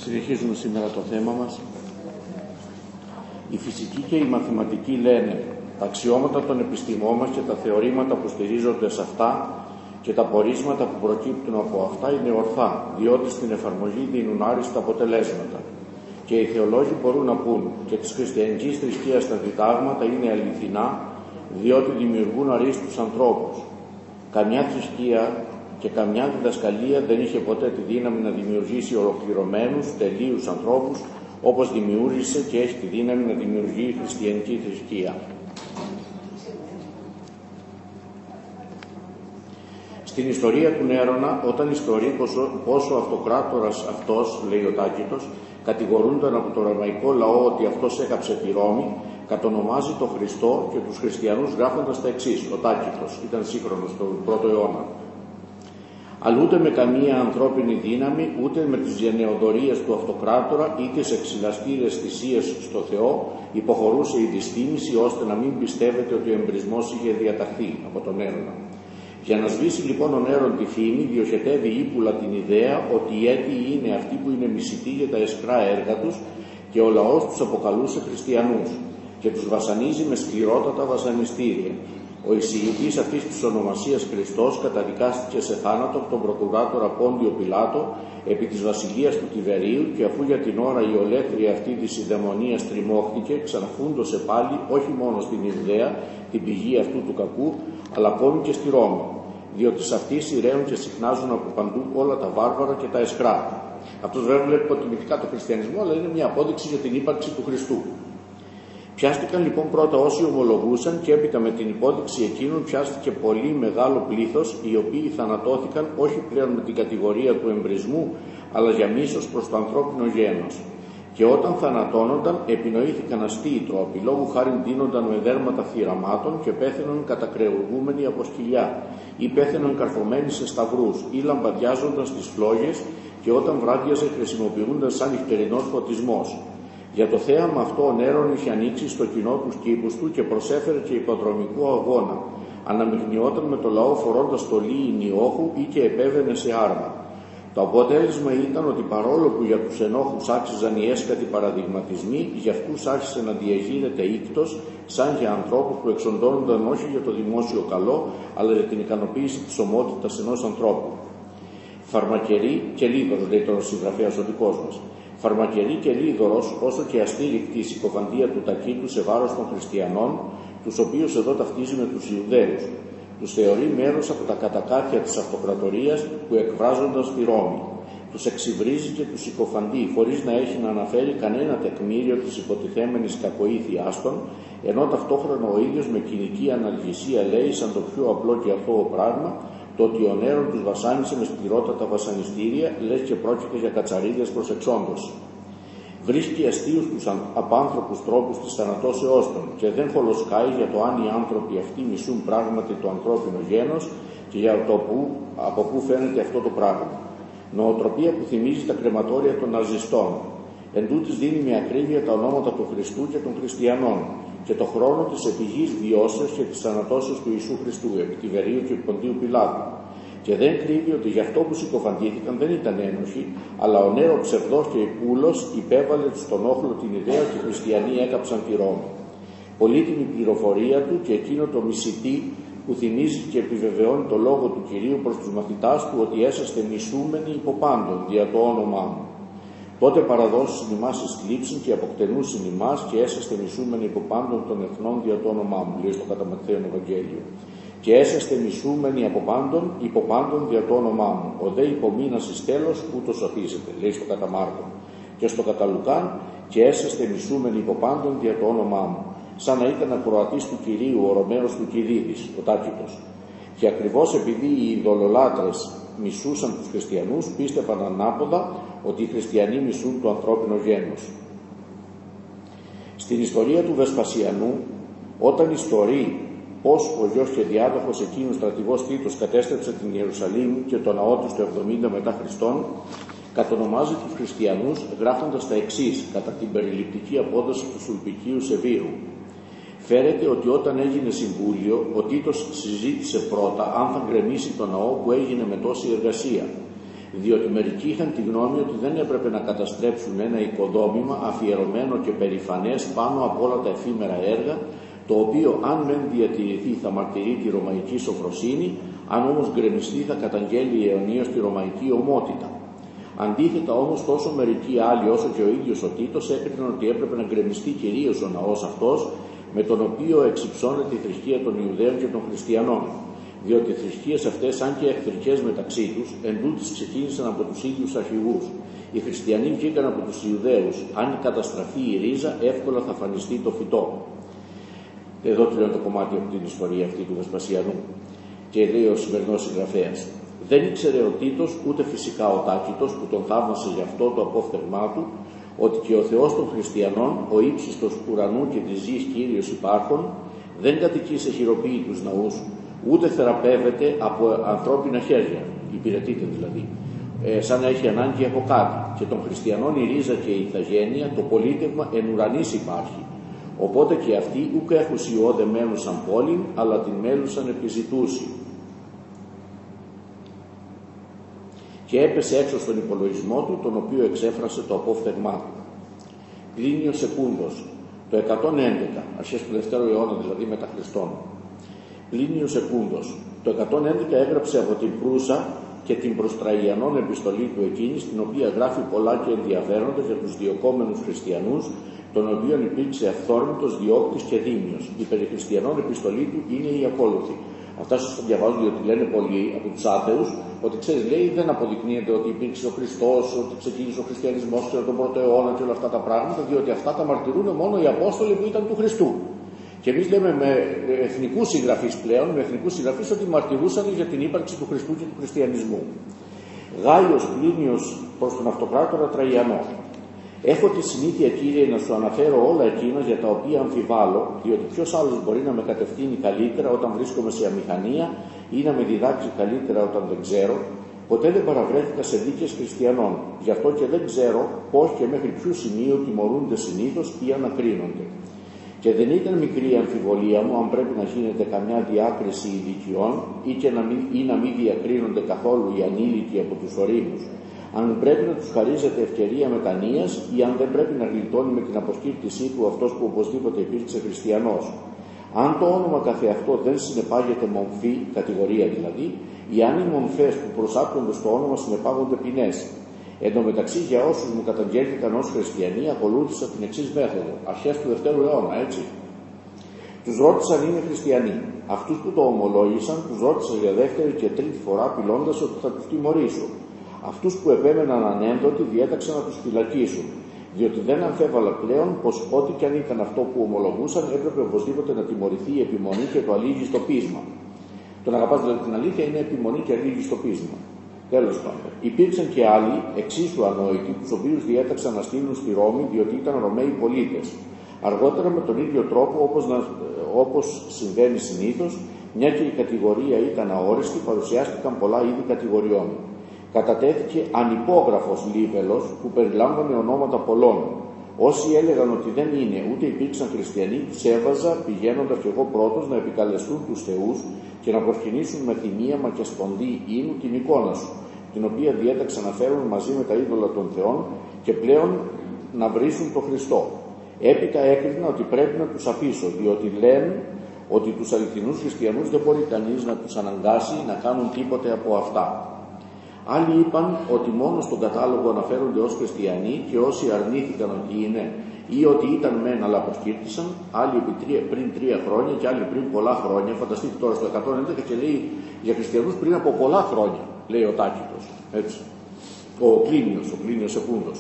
Συνεχίζουμε σήμερα το θέμα μας. Η φυσική και η μαθηματική λένε τα αξιώματα των επιστημών μας και τα θεωρήματα που στηρίζονται σε αυτά και τα πορίσματα που προκύπτουν από αυτά είναι ορθά, διότι στην εφαρμογή δίνουν άριστα αποτελέσματα. Και οι θεολόγοι μπορούν να πούν και της χριστιανικής θρησκείας τα διδάγματα είναι αληθινά, διότι δημιουργούν αρίστους ανθρώπους. Καμιά θρησκεία και καμιά διδασκαλία δεν είχε ποτέ τη δύναμη να δημιουργήσει ολοκληρωμένους, τελείους ανθρώπους, όπως δημιούργησε και έχει τη δύναμη να δημιουργεί η χριστιανική θρησκεία. Στην ιστορία του Νέρονα, όταν ιστορεί πόσο ο αυτοκράτορας αυτός, λέει ο Τάκητος, κατηγορούνταν από το ρωμαϊκό λαό ότι αυτός έκαψε τη Ρώμη, κατονομάζει τον Χριστό και τους χριστιανούς γράφοντας τα εξής. Ο Τάκητος ήταν σύγχρονος στον 1ο αιώνα. Αλλά ούτε με καμία ανθρώπινη δύναμη, ούτε με τις γενεοδορίες του αυτοκράτορα ή τις εξυλαστήρες θυσίες στο Θεό υποχωρούσε η δυστήμηση, ώστε να μην πιστεύετε ότι ο εμπρισμός είχε διαταχθεί από τον Έρωνα. Για να σβήσει λοιπόν ο Νέρον τη φήμη, διοχετεύει ύπουλα την ιδέα ότι οι αίτιοι είναι αυτοί που είναι μισητοί για τα αισχρά έργα τους και ο λαός τους αποκαλούσε χριστιανούς και τους βασανίζει με σκληρότατα βασανιστήρια. Ο εισηγητής αυτής της ονομασίας Χριστός καταδικάστηκε σε θάνατο από τον προκουράτορα Πόντιο Πιλάτο επί της βασιλείας του Τιβερίου και αφού για την ώρα η ολέθρια αυτή της ιδαιμονίας τριμώχτηκε, ξαναφούντωσε πάλι όχι μόνο στην Ιδέα, την πηγή αυτού του κακού, αλλά ακόμη και στη Ρώμη, διότι σε αυτή σειραίουν και συχνάζουν από παντού όλα τα βάρβαρα και τα αισχρά. Αυτός βέβαια βλέπει υποτιμητικά το χριστιανισμό, αλλά είναι μια απόδειξη για την ύπαρξη του Χριστού. Πιάστηκαν λοιπόν πρώτα όσοι ομολογούσαν και έπειτα με την υπόδειξη εκείνων πιάστηκε πολύ μεγάλο πλήθος, οι οποίοι θανατώθηκαν όχι πλέον με την κατηγορία του εμπρισμού, αλλά για μίσος προς το ανθρώπινο γένος. Και όταν θανατώνονταν, επινοήθηκαν αστείοι τρόποι, λόγου χάριν δίνονταν με δέρματα θυραμάτων και πέθαιναν κατακρεουργούμενοι από σκυλιά, ή πέθαιναν καρφωμένοι σε σταυρούς, ή λαμπαδιάζονταν στις φλόγες, και όταν βράδιαζε χρησιμοποιούνταν σαν νυχτερινός φωτισμός. Για το θέαμα αυτό ο Νέρον είχε ανοίξει στο κοινό τους κήπους του και προσέφερε και υποδρομικό αγώνα. Αναμειγνιόταν με το λαό φορώντας στολή ηνιόχου ή και επέβαινε σε άρμα. Το αποτέλεσμα ήταν ότι παρόλο που για τους ενόχους άξιζαν οι έσκατοι παραδειγματισμοί, για αυτούς άρχισε να διαγείρεται ίκτος, σαν για ανθρώπους που εξοντώνονταν όχι για το δημόσιο καλό, αλλά για την ικανοποίηση της ομότητας ενός ανθρώπου. Φαρμακερή και Λίδωρος, λέει τώρα ο συγγραφέας ο δικός μας. Φαρμακερή και Λίδωρος, όσο και αστήρικτη η συκοφαντία του Τακίτου σε βάρος των χριστιανών, τους οποίους εδώ ταυτίζει με τους Ιουδαίους. Τους θεωρεί μέρος από τα κατακάτια της αυτοκρατορίας που εκφράζονταν στη Ρώμη. Τους εξυβρίζει και τους συκοφαντεί, χωρίς να έχει να αναφέρει κανένα τεκμήριο της υποτιθέμενης κακοήθειάς των, ενώ ταυτόχρονα ο ίδιος με κοινική αναλγησία λέει, σαν το πιο απλό και αθώο πράγμα, το ότι ο Νέρον τους βασάνισε με σκληρότατα βασανιστήρια, λες και πρόκειται για κατσαρίδες προς εξόντωση. Βρίσκει αστείους τους απάνθρωπους τρόπους της θανατώσεώς των και δεν χολοσκάει για το αν οι άνθρωποι αυτοί μισούν πράγματι το ανθρώπινο γένος και για το από πού φαίνεται αυτό το πράγμα. Νοοτροπία που θυμίζει τα κρεματόρια των ναζιστών. Εν τούτης δίνει με ακρίβεια τα ονόματα του Χριστού και των χριστιανών και το χρόνο της επιγής βιώσεως και της θανατώσεως του Ιησού Χριστού επί Τιβερίου και Ποντίου Πιλάτου. Και δεν κρύβει ότι γι' αυτό που συκοφαντήθηκαν δεν ήταν ένοχοι, αλλά ο Νέρο ψευδός και υπούλος υπέβαλε στον όχλο την ιδέα ότι οι χριστιανοί έκαψαν τη Ρώμη. Πολύτιμη πληροφορία του και εκείνο το μισητή που θυμίζει και επιβεβαιώνει το λόγο του Κυρίου προς τους μαθητάς του ότι έσαστε μισούμενοι υπό πάντων δια το όνομά μου. Τότε παραδώσεις ημάς εις θλίψιν και αποκτενούσιν ημάς και έσαστε μισούμενοι υπό πάντων των εθνών δια το όνομά μου, λέει στο κατά Ματθαίον Ευαγγέλιο. Και έσαστε μισούμενοι από πάντων, υπό πάντων δια το όνομά μου. Ο δε υπομείνας εις τέλος, ούτως σωθήσετε, λέει στο κατά Μάρκον. Και στο κατά Λουκάν, και έσαστε μισούμενοι υπό πάντων δια το όνομά μου. Σαν να ήταν ακροατής του Κυρίου, ο Ρωμαίος του Κιδίδης, ο Τάκητος. Και ακριβώς επειδή οι ειδωλολάτρες μισούσαν τους χριστιανούς, πίστευαν ανάποδα ότι οι χριστιανοί μισούν το ανθρώπινο γένος. Στην ιστορία του Βεσπασιανού, όταν ιστορεί πώς ο γιος και διάδοχος εκείνου στρατηγός Τίτος κατέστρεψε την Ιερουσαλήμ και το ναό του στο 70 μετά Χριστόν, κατονομάζει τους χριστιανούς γράφοντας τα εξής κατά την περιληπτική απόδοση του Σουλπικίου Σεβίρου. Φέρεται ότι όταν έγινε συμβούλιο, ο Τίτος συζήτησε πρώτα αν θα γκρεμίσει το ναό που έγινε με τόση εργασία. διότι μερικοί είχαν τη γνώμη ότι δεν έπρεπε να καταστρέψουν ένα οικοδόμημα αφιερωμένο και περηφανές πάνω από όλα τα εφήμερα έργα, το οποίο αν μεν διατηρηθεί θα μαρτυρεί τη ρωμαϊκή σοφροσύνη, αν όμως γκρεμιστεί θα καταγγέλει αιωνίως τη ρωμαϊκή ομότητα. Αντίθετα όμως τόσο μερικοί άλλοι όσο και ο ίδιος ο Τίτος έκριναν ότι έπρεπε να γκρεμιστεί κυρίως ο ναός αυτός, με τον οποίο εξυψώνεται η θρησκεία των Ιουδαίων και των Χριστιανών. Διότι οι θρησκείες αυτές, αν και εχθρικές μεταξύ τους, εντούτοις ξεκίνησαν από τους ίδιους αρχηγούς. Οι χριστιανοί βγήκαν από τους Ιουδαίους. Αν καταστραφεί η ρίζα, εύκολα θα φανιστεί το φυτό. Εδώ τελειώνει το κομμάτι από την ιστορία αυτή του Βεσπασιανού. Και λέει ο σημερινός συγγραφέας: δεν ήξερε ο Τίτος, ούτε φυσικά ο Τάκητος, που τον θαύμασε γι' αυτό το απόφθεγμά του, ότι και ο Θεός των Χριστιανών, ο ύψιστος ουρανού και της γης Κύριος υπάρχων, δεν κατοικεί σε χειροποίητους ναούς, ούτε θεραπεύεται από ανθρώπινα χέρια, υπηρετείται δηλαδή, σαν να έχει ανάγκη από κάτι. Και των χριστιανών η ρίζα και η ηθαγένεια, το πολίτευμα εν ουρανής υπάρχει. Οπότε και αυτοί ούκ έχουσι όδε μέλουσαν πόλην, αλλά την μέλουσαν επιζητούσι. Και έπεσε έξω στον υπολογισμό του, τον οποίο εξέφρασε το απόφθεγμά του. Πλίνιος Σεκούντος, το 111, αρχές του 2ου αιώνα δηλαδή μετά Χριστόν. Πλίνιος Σεκούντος, το 111 έγραψε από την Προύσα και την προς Τραϊανών επιστολή του εκείνης, την οποία γράφει πολλά και ενδιαφέροντα για τους διωκόμενους χριστιανούς, των οποίων υπήρξε αυθόρμητος διώκτης και δίμιος. Η περί χριστιανών επιστολή του είναι η ακόλουθη. Αυτά σας το διαβάζω διότι λένε πολλοί από τους άθεους ότι ξέρεις, λέει, δεν αποδεικνύεται ότι υπήρξε ο Χριστός, ότι ξεκίνησε ο χριστιανισμός και τον πρώτο αιώνα και όλα αυτά τα πράγματα, διότι αυτά τα μαρτυρούν μόνο οι Απόστολοι που ήταν του Χριστού. Και εμείς λέμε με εθνικούς συγγραφείς πλέον, με εθνικούς συγγραφείς, ότι μαρτυρούσαν για την ύπαρξη του Χριστού και του χριστιανισμού. Γάιος Πλίνιος προς τον αυτοκράτορα Τραϊανό. Έχω τη συνήθεια, Κύριε, να σου αναφέρω όλα εκείνα για τα οποία αμφιβάλλω, διότι ποιος άλλος μπορεί να με κατευθύνει καλύτερα όταν βρίσκομαι σε αμηχανία ή να με διδάξει καλύτερα όταν δεν ξέρω. Ποτέ δεν παραβρέθηκα σε δίκες χριστιανών, γι' αυτό και δεν ξέρω πώς και μέχρι ποιου σημείου τιμωρούνται συνήθως ή ανακρίνονται. Και δεν ήταν μικρή η αμφιβολία μου αν πρέπει να γίνεται καμιά διάκριση ειδικιών ή να μην διακρίνονται καθόλου οι ανήλικοι από τους ορίμους. Αν πρέπει να τους χαρίζεται ευκαιρία μετανοίας ή αν δεν πρέπει να γλιτώνει με την αποσκύρτησή του αυτός που οπωσδήποτε υπήρξε χριστιανός. Αν το όνομα καθεαυτό δεν συνεπάγεται μομφή, κατηγορία δηλαδή, ή αν οι μομφές που προσάπτονται στο όνομα συνεπάγονται ποινές. Εν τω μεταξύ, για όσους μου καταγγέλθηκαν ως χριστιανοί, ακολούθησα την εξής μέθοδο, αρχές του 2ου αιώνα, έτσι. Τους ρώτησαν είναι χριστιανοί. Αυτούς που το ομολόγησαν, τους ρώτησα για δεύτερη και τρίτη φορά, απειλώντας ότι θα τους τιμωρήσω. Αυτούς που επέμεναν ανένδοτοι διέταξαν να τους φυλακίσουν, διότι δεν αμφέβαλα πλέον πως ό,τι κι αν ήταν αυτό που ομολογούσαν έπρεπε οπωσδήποτε να τιμωρηθεί η επιμονή και το αλήγιστο πείσμα. Το να αγαπάς δηλαδή την αλήθεια είναι επιμονή και αλήγιστο πείσμα. Τέλος πάντων, υπήρξαν και άλλοι εξίσου ανόητοι, τους οποίους διέταξαν να στείλουν στη Ρώμη διότι ήταν Ρωμαίοι πολίτες. Αργότερα με τον ίδιο τρόπο όπως συμβαίνει συνήθως, μια και η κατηγορία ήταν αόριστη, παρουσιάστηκαν πολλά είδη κατηγοριών. Κατατέθηκε ανυπόγραφος λίβελος που περιλάμβανε ονόματα πολλών. Όσοι έλεγαν ότι δεν είναι ούτε υπήρξαν χριστιανοί, τους έβαζα πηγαίνοντας κι εγώ πρώτος να επικαλεστούν τους θεούς και να προσκυνήσουν με θυμίαμα και σπονδί ίνου την εικόνα σου, την οποία διέταξαν να φέρουν μαζί με τα είδωλα των θεών και πλέον να βρίσουν τον Χριστό. Έπειτα έκρινα ότι πρέπει να τους αφήσω, διότι λένε ότι τους αληθινούς χριστιανούς δεν μπορεί κανείς να τους αναγκάσει να κάνουν τίποτε από αυτά. Άλλοι είπαν ότι μόνο στον κατάλογο αναφέρονται ως χριστιανοί και όσοι αρνήθηκαν ότι είναι ή ότι ήταν μεν αλλά αποσκύρτησαν, άλλοι πριν 3 χρόνια και άλλοι πριν πολλά χρόνια. Φανταστείτε τώρα στο 111 και λέει για χριστιανούς πριν από πολλά χρόνια, λέει ο Τάκητος, έτσι. Ο Πλίνιος Σεκούντος.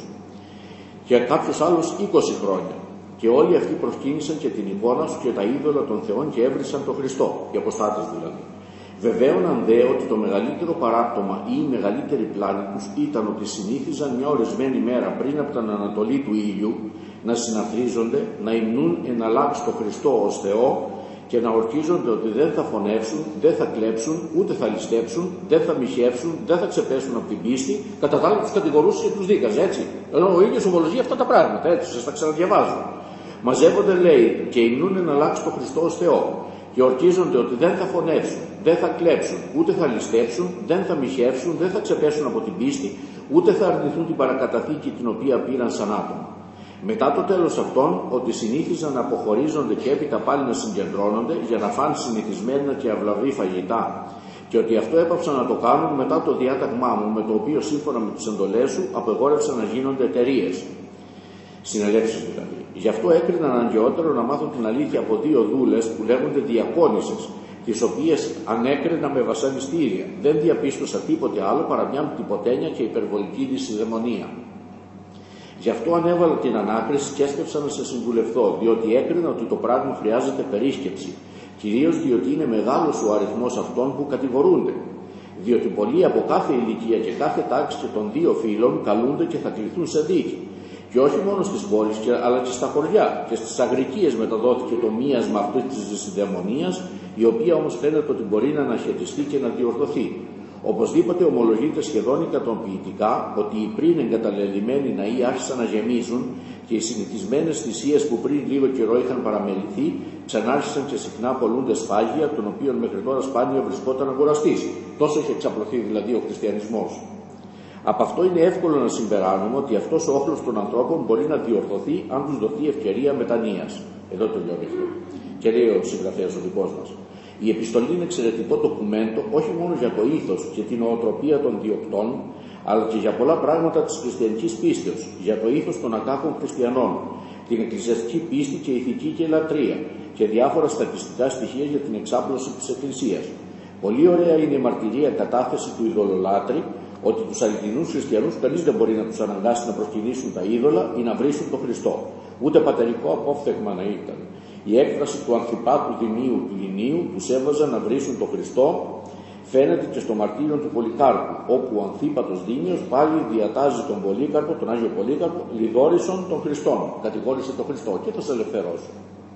Και κάποιος άλλος 20 χρόνια. Και όλοι αυτοί προσκύνησαν και την εικόνα σου και τα είδωλα των θεών και έβρισαν τον Χριστό, οι αποστάτες δηλαδή. Βεβαίωναν δε ότι το μεγαλύτερο παράπτωμα ή η μεγαλύτερη πλάνη τους ήταν ότι συνήθιζαν μια ορισμένη μέρα πριν από την ανατολή του ήλιου να συναθρίζονται, να υμνούν εναλλάξ το Χριστό ως Θεό και να ορκίζονται ότι δεν θα φωνεύσουν, δεν θα κλέψουν, ούτε θα ληστέψουν, δεν θα μοιχεύσουν, δεν θα ξεπέσουν από την πίστη. Κατά τα άλλα τους κατηγορούσε και τους δίκαζε, έτσι. Ενώ ο ίδιος ομολογεί αυτά τα πράγματα, έτσι, σας τα ξαναδιαβάζω. Μαζεύονται, λέει, και υμνούν εναλλάξ το Χριστό ως Θεό και ορκίζονται ότι δεν θα φωνεύσουν, δεν θα κλέψουν, ούτε θα ληστέψουν, δεν θα μοιχεύσουν, δεν θα ξεπέσουν από την πίστη, ούτε θα αρνηθούν την παρακαταθήκη την οποία πήραν σαν άτομα. Μετά το τέλος αυτών, ότι συνήθιζαν να αποχωρίζονται και έπειτα πάλι να συγκεντρώνονται για να φάνε συνηθισμένα και αυλαβή φαγητά, και ότι αυτό έπαψαν να το κάνουν μετά το διάταγμά μου, με το οποίο σύμφωνα με τις εντολές σου απεγόρευσαν να γίνονται εταιρείες. Συνελεύσεις δηλαδή. Γι' αυτό έκρινα αναγκαιότερο να μάθω την αλήθεια από 2 δούλες που λέγονται διακόνισσες, τις οποίες ανέκρινα με βασανιστήρια. Δεν διαπίστωσα τίποτε άλλο παρά μια τυποτένια και υπερβολική δυσιδαιμονία. Γι' αυτό ανέβαλα την ανάκριση και έσκεψα να σε συμβουλευθώ, διότι έκρινα ότι το πράγμα χρειάζεται περίσκεψη, κυρίως διότι είναι μεγάλος ο αριθμός αυτών που κατηγορούνται. Διότι πολλοί από κάθε ηλικία και κάθε τάξη και των 2 φύλων καλούνται και θα κληθούν σε δίκη. Και όχι μόνο στις πόλεις, αλλά και στα χωριά και στις αγρικίες μεταδόθηκε το μίασμα αυτής της δυσιδαιμονίας, η οποία όμως φαίνεται ότι μπορεί να αναχαιτιστεί και να διορθωθεί. Οπωσδήποτε ομολογείται σχεδόν ικανοποιητικά ότι οι πριν εγκαταλελειμμένοι ναοί άρχισαν να γεμίζουν και οι συνηθισμένες θυσίες που πριν λίγο καιρό είχαν παραμεληθεί ξανάρχισαν και συχνά πολλούνται σφάγια, των οποίων μέχρι τώρα σπάνια βρισκόταν αγοραστής. Τόσο είχε εξαπλωθεί δηλαδή ο χριστιανισμός. Από αυτό είναι εύκολο να συμπεράνουμε ότι αυτός ο όχλος των ανθρώπων μπορεί να διορθωθεί αν τους δοθεί ευκαιρία μετανοίας. Εδώ το λέω αυτό. Και λέει ο συγγραφέας ο δικός μας. Η επιστολή είναι εξαιρετικό ντοκουμέντο όχι μόνο για το ήθος και την νοοτροπία των διοκτών, αλλά και για πολλά πράγματα της χριστιανικής πίστεως, για το ήθος των ακάκων χριστιανών, την εκκλησιαστική πίστη και ηθική και λατρεία και διάφορα στατιστικά στοιχεία για την εξάπλωση της Εκκλησίας. Πολύ ωραία είναι η μαρτυρία κατάθεση του ειδωλολάτρη ότι τους αληθινούς χριστιανούς κανείς δεν μπορεί να τους αναγκάσει να προσκυνήσουν τα είδωλα ή να βρίσουν τον Χριστό. Ούτε πατερικό απόφθεγμα να ήταν. Η έκφραση του Ανθιπάτου Δημίου του Λινίου τους έβαζαν να βρίσουν τον Χριστό φαίνεται και στο μαρτύριο του Πολυκάρπου, όπου ο Ανθίπατος Δήμιος πάλι διατάζει τον Πολύκαρπο, τον Άγιο Πολύκαρπο, λιδόρισον των Χριστών. Κατηγόρησε τον Χριστό και θα σε ελευθερώσω.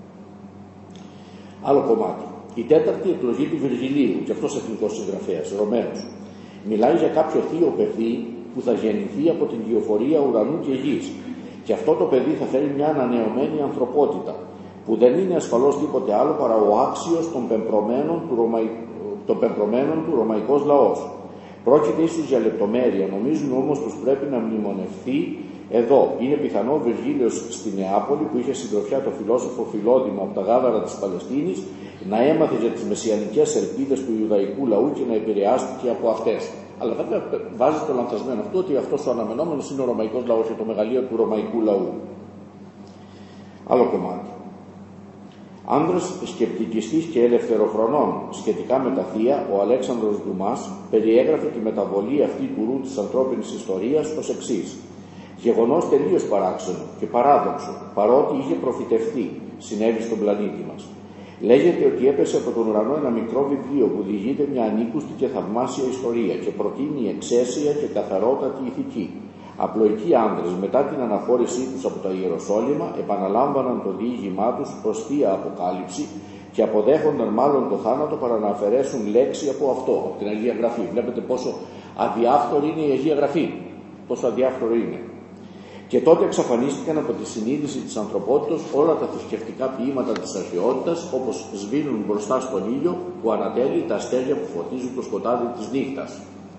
Άλλο κομμάτι. Η 4η εκλογή του Βυργιλίου, και αυτός εθνικός συγγραφέας, Ρωμαίος. Μιλάει για κάποιο θείο παιδί που θα γεννηθεί από την κυοφορία ουρανού και γης. Και αυτό το παιδί θα φέρει μια ανανεωμένη ανθρωπότητα, που δεν είναι ασφαλώς τίποτε άλλο παρά ο άξιος των πεμπρωμένων του ρωμαϊκός λαός. Πρόκειται ίσως για λεπτομέρεια, νομίζουν όμως πως πρέπει να μνημονευθεί εδώ. Είναι πιθανό ο Βυργίλιος στη Νεάπολη, που είχε συντροφιά το φιλόσοφο Φιλόδημο από τα γάβαρα της Παλαιστίνης, να έμαθε για τις μεσιανικές ελπίδες του Ιουδαϊκού λαού και να επηρεάστηκε από αυτές. Αλλά βέβαια βάζει το λανθασμένο αυτό ότι αυτός ο αναμενόμενος είναι ο ρωμαϊκός λαός και το μεγαλείο του ρωμαϊκού λαού. Άλλο κομμάτι. Άνδρας σκεπτικιστής και ελευθεροφρονών σχετικά με τα θεία, ο Αλέξανδρος Δουμάς περιέγραφε τη μεταβολή αυτή του ρου της ανθρώπινης ιστορίας ως εξής. Γεγονός τελείως παράξενο και παράδοξο, παρότι είχε προφητευτεί, συνέβη στον πλανήτη μας. Λέγεται ότι έπεσε από τον ουρανό ένα μικρό βιβλίο που διηγείται μια ανήκουστη και θαυμάσια ιστορία και προτείνει εξαίσια και καθαρότατη ηθική. Απλοϊκοί άνδρες μετά την αναχώρησή τους από τα Ιεροσόλυμα επαναλάμβαναν το διήγημά τους ως θεία αποκάλυψη και αποδέχονταν μάλλον το θάνατο παρά να αφαιρέσουν λέξη από αυτό, από την Αγία Γραφή. Βλέπετε πόσο αδιάφθορη είναι η Αγία Γραφή, πόσο αδιάφθορο είναι. Και τότε εξαφανίστηκαν από τη συνείδηση της ανθρωπότητας όλα τα θρησκευτικά ποίηματα της αρχαιότητας, όπως σβήνουν μπροστά στον ήλιο που ανατέλει τα αστέρια που φωτίζουν το σκοτάδι της νύχτας.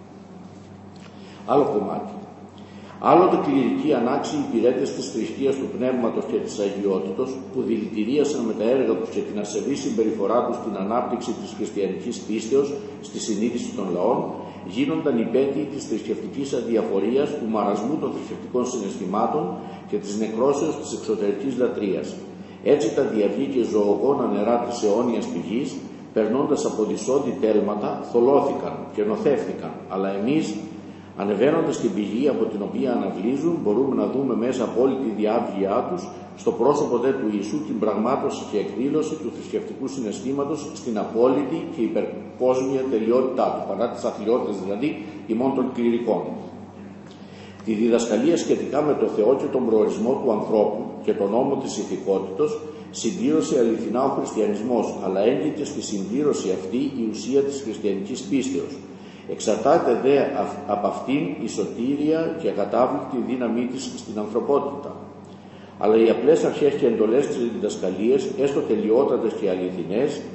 Άλλο κομμάτι. Άλλοτε κληρικοί ανάξιοι υπηρέτες της θρησκείας του πνεύματος και της αγιότητος, που δηλητηρίασαν με τα έργα τους και την ασεβή συμπεριφορά τους την ανάπτυξη της χριστιανικής πίστεως στη συνείδηση των λαών, γίνονταν υπέτειοι της θρησκευτικής αδιαφορίας, του μαρασμού των θρησκευτικών συναισθημάτων και της νεκρώσεως της εξωτερικής λατρείας. Έτσι τα διαυγή και ζωογόνα νερά της αιώνιας πηγής, περνώντας από δυσόδη τέλματα, θολώθηκαν και νοθεύθηκαν, αλλά εμείς, ανεβαίνοντας την πηγή από την οποία αναβλύζουν, μπορούμε να δούμε μέσα από όλη τη διάβγειά τους, στο πρόσωπο δε του Ιησού, την πραγμάτωση και εκδήλωση του θρησκευτικού συναισθήματος στην απόλυτη και υπερκόσμια τελειότητά του, παρά τις αθλιότητες δηλαδή ημών των κληρικών. Τη διδασκαλία σχετικά με το Θεό και τον προορισμό του ανθρώπου και τον νόμο της ηθικότητος συμπλήρωσε αληθινά ο χριστιανισμός, αλλά έγκυται στη συμπλήρωση αυτή η ουσία της χριστιανικής πίστεως. Εξαρτάται δε από αυτήν η σωτήρια και ακατάβλητη δύναμή της στην ανθρωπότητα. Αλλά οι απλές αρχές και εντολές της διδασκαλίας, έστω τελειότατες και αληθινές,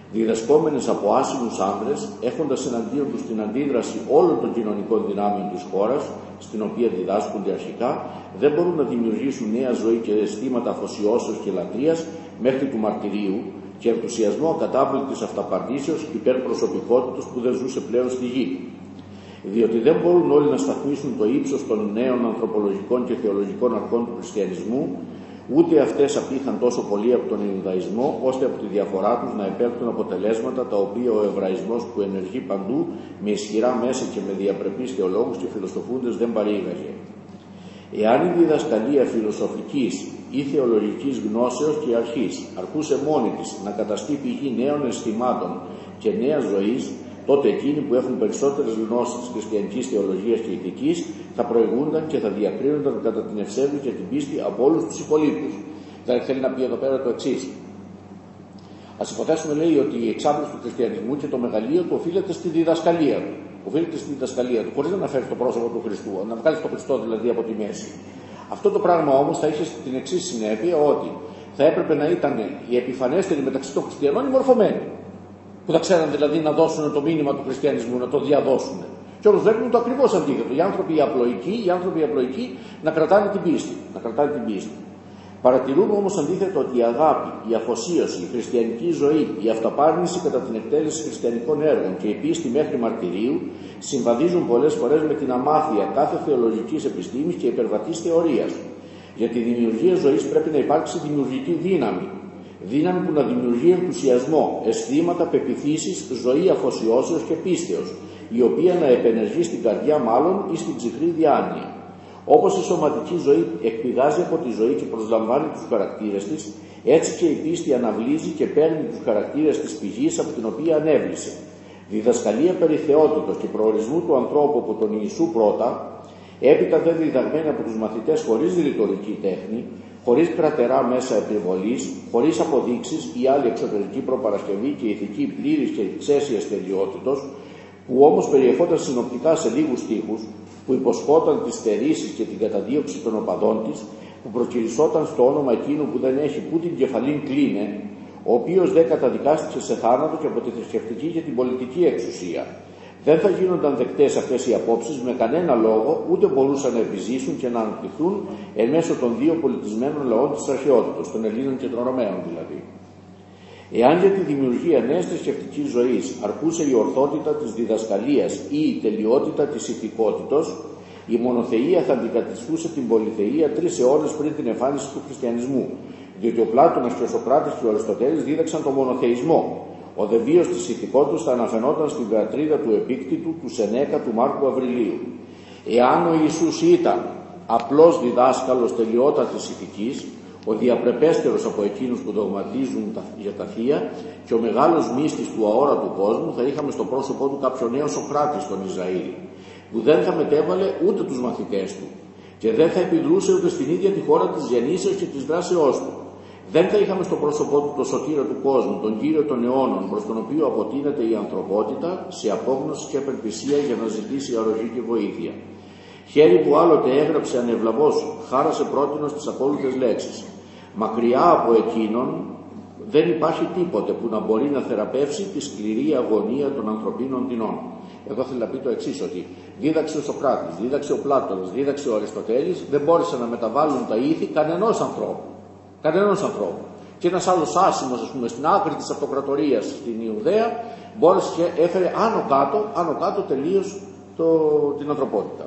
διδασκόμενες από άσημους άνδρες, έχοντας εναντίον τους την αντίδραση όλων των κοινωνικών δυνάμεων της χώρας, στην οποία διδάσκονται αρχικά, δεν μπορούν να δημιουργήσουν νέα ζωή και αισθήματα αφοσιώσεως και λατρείας μέχρι του μαρτυρίου και ενθουσιασμό ακατάπληκτης αυταπαντήσεως υπερπροσωπικότητος που δεν ζούσε πλέον στη γη. Διότι δεν μπορούν όλοι να σταθμίσουν το ύψος των νέων ανθρωπολογικών και θεολογικών αρχών του χριστιανισμού, ούτε αυτές απήχαν τόσο πολύ από τον Ιουδαϊσμό, ώστε από τη διαφορά τους να επέλθουν αποτελέσματα τα οποία ο Εβραϊσμός που ενεργεί παντού με ισχυρά μέσα και με διαπρεπείς θεολόγους και φιλοσοφούντες δεν παρήγαγε. Εάν η διδασκαλία φιλοσοφικής ή θεολογικής γνώσεως και αρχής αρκούσε μόνη της να καταστεί πηγή νέων αισθημάτων και νέας ζωής, τότε εκείνοι που έχουν περισσότερες γνώσεις της χριστιανικής θεολογίας και ηθικής θα προηγούνταν και θα διακρίνονταν κατά την ευσέβη και την πίστη από όλους τους υπολείπους. Δηλαδή θέλει να πει εδώ πέρα το εξής. Ας υποθέσουμε, λέει, ότι η εξάπλωση του χριστιανισμού και το μεγαλείο του οφείλεται στη διδασκαλία του. Οφείλεται στη διδασκαλία του, χωρίς να αναφέρει το πρόσωπο του Χριστού, να βγάλει τον Χριστό δηλαδή από τη μέση. Αυτό το πράγμα όμως θα είχε την εξής συνέπεια, ότι θα έπρεπε να ήταν οι επιφανέστεροι μεταξύ των χριστιανών οι μορφωμένοι. Που θα ξέραν δηλαδή να δώσουν το μήνυμα του χριστιανισμού, να το διαδώσουν. Και όμως βλέπουν το ακριβώς αντίθετο. Οι άνθρωποι απλοϊκοί να κρατάνε την πίστη. Παρατηρούμε όμως αντίθετα ότι η αγάπη, η αφοσίωση, η χριστιανική ζωή, η αυταπάρνηση κατά την εκτέλεση χριστιανικών έργων και η πίστη μέχρι μαρτυρίου συμβαδίζουν πολλές φορές με την αμάθεια κάθε θεολογικής επιστήμης και υπερβατής θεωρίας. Για τη δημιουργία ζωής πρέπει να υπάρξει δημιουργική δύναμη. Δύναμη που να δημιουργεί ενθουσιασμό, αισθήματα, πεποιθήσεις, ζωή αφοσιώσεως και πίστεως, η οποία να επενεργεί στην καρδιά μάλλον ή στην ψυχρή διάνοια. Όπως η σωματική ζωή εκπηγάζει από τη ζωή και προσλαμβάνει τους χαρακτήρες της, έτσι και η πίστη αναβλύζει και παίρνει τους χαρακτήρες της πηγής από την οποία ανέβλησε. Διδασκαλία περί θεότητος και προορισμού του ανθρώπου από τον Ιησού πρώτα, έπειτα δεν διδαγμένη από τους μαθητές χωρίς ρητορική τέχνη, χωρίς κρατερά μέσα επιβολής, χωρίς αποδείξεις ή άλλη εξωτερική προπαρασκευή και ηθική πλήρης και εξαίσιας τελειότητος, που όμως περιεχόταν συνοπτικά σε λίγους στίχους, που υποσχόταν τις στερήσεις και την καταδίωξη των οπαδών της, που προκυρισσόταν στο όνομα εκείνου που δεν έχει που την κεφαλήν κλίνε, ο οποίος δεν καταδικάστηκε σε θάνατο και από τη θρησκευτική και την πολιτική εξουσία. Δεν θα γίνονταν δεκτές αυτές οι απόψεις με κανένα λόγο, ούτε μπορούσαν να επιζήσουν και να αναπτυχθούν εν μέσω των δύο πολιτισμένων λαών της αρχαιότητας, των Ελλήνων και των Ρωμαίων δηλαδή. Εάν για τη δημιουργία νέας θρησκευτικής ζωής αρκούσε η ορθότητα της διδασκαλίας ή η τελειότητα της ηθικότητος, η μονοθεΐα θα αντικαθιστούσε την πολυθεΐα 3 αιώνες πριν την εμφάνιση του χριστιανισμού, διότι ο Πλάτωνας και ο Σωκράτης και ο Αριστοτέλης δίδαξαν τον μονοθεϊσμό. Ο δε βίος της ηθικότητας θα αναφαινόταν στην πατρίδα του Επίκτητου, του Σενέκα, του Μάρκου Αυριλίου. Εάν ο Ιησούς ήταν απλός διδάσκαλος τελειότατης ηθικής, ο διαπρεπέστερος από εκείνους που δογματίζουν για τα θεία και ο μεγάλος μύστης του αόρατου κόσμου, θα είχαμε στο πρόσωπό του κάποιο νέο Σωκράτη στον Ισραήλ, που δεν θα μετέβαλε ούτε τους μαθητές του και δεν θα επιδρούσε ούτε στην ίδια τη χώρα της γεννήσεως και της δράσεώς του. Δεν θα είχαμε στο πρόσωπό του το σωτήρα του κόσμου, τον Κύριο των αιώνων, προς τον οποίο αποτείνεται η ανθρωπότητα σε απόγνωση και απελπισία για να ζητήσει αρρωγή και βοήθεια. Χέρι που άλλοτε έγραψε ανεβλαβώς, χάρασε πρότινος τις ακόλουθες λέξεις. Μακριά από εκείνον δεν υπάρχει τίποτε που να μπορεί να θεραπεύσει τη σκληρή αγωνία των ανθρωπίνων δεινών. Εδώ θέλει να πει το εξής, ότι δίδαξε ο Σωκράτης, δίδαξε ο Πλάτωνας, δίδαξε ο Αριστοτέλης, δεν μπόρεσαν να μεταβάλουν τα ήθη κανενός ανθρώπου. Και ένας άλλος άσημος, ας πούμε, στην άκρη της αυτοκρατορίας στην Ιουδαία, μπόρεσε και έφερε άνω κάτω τελείως την ανθρωπότητα.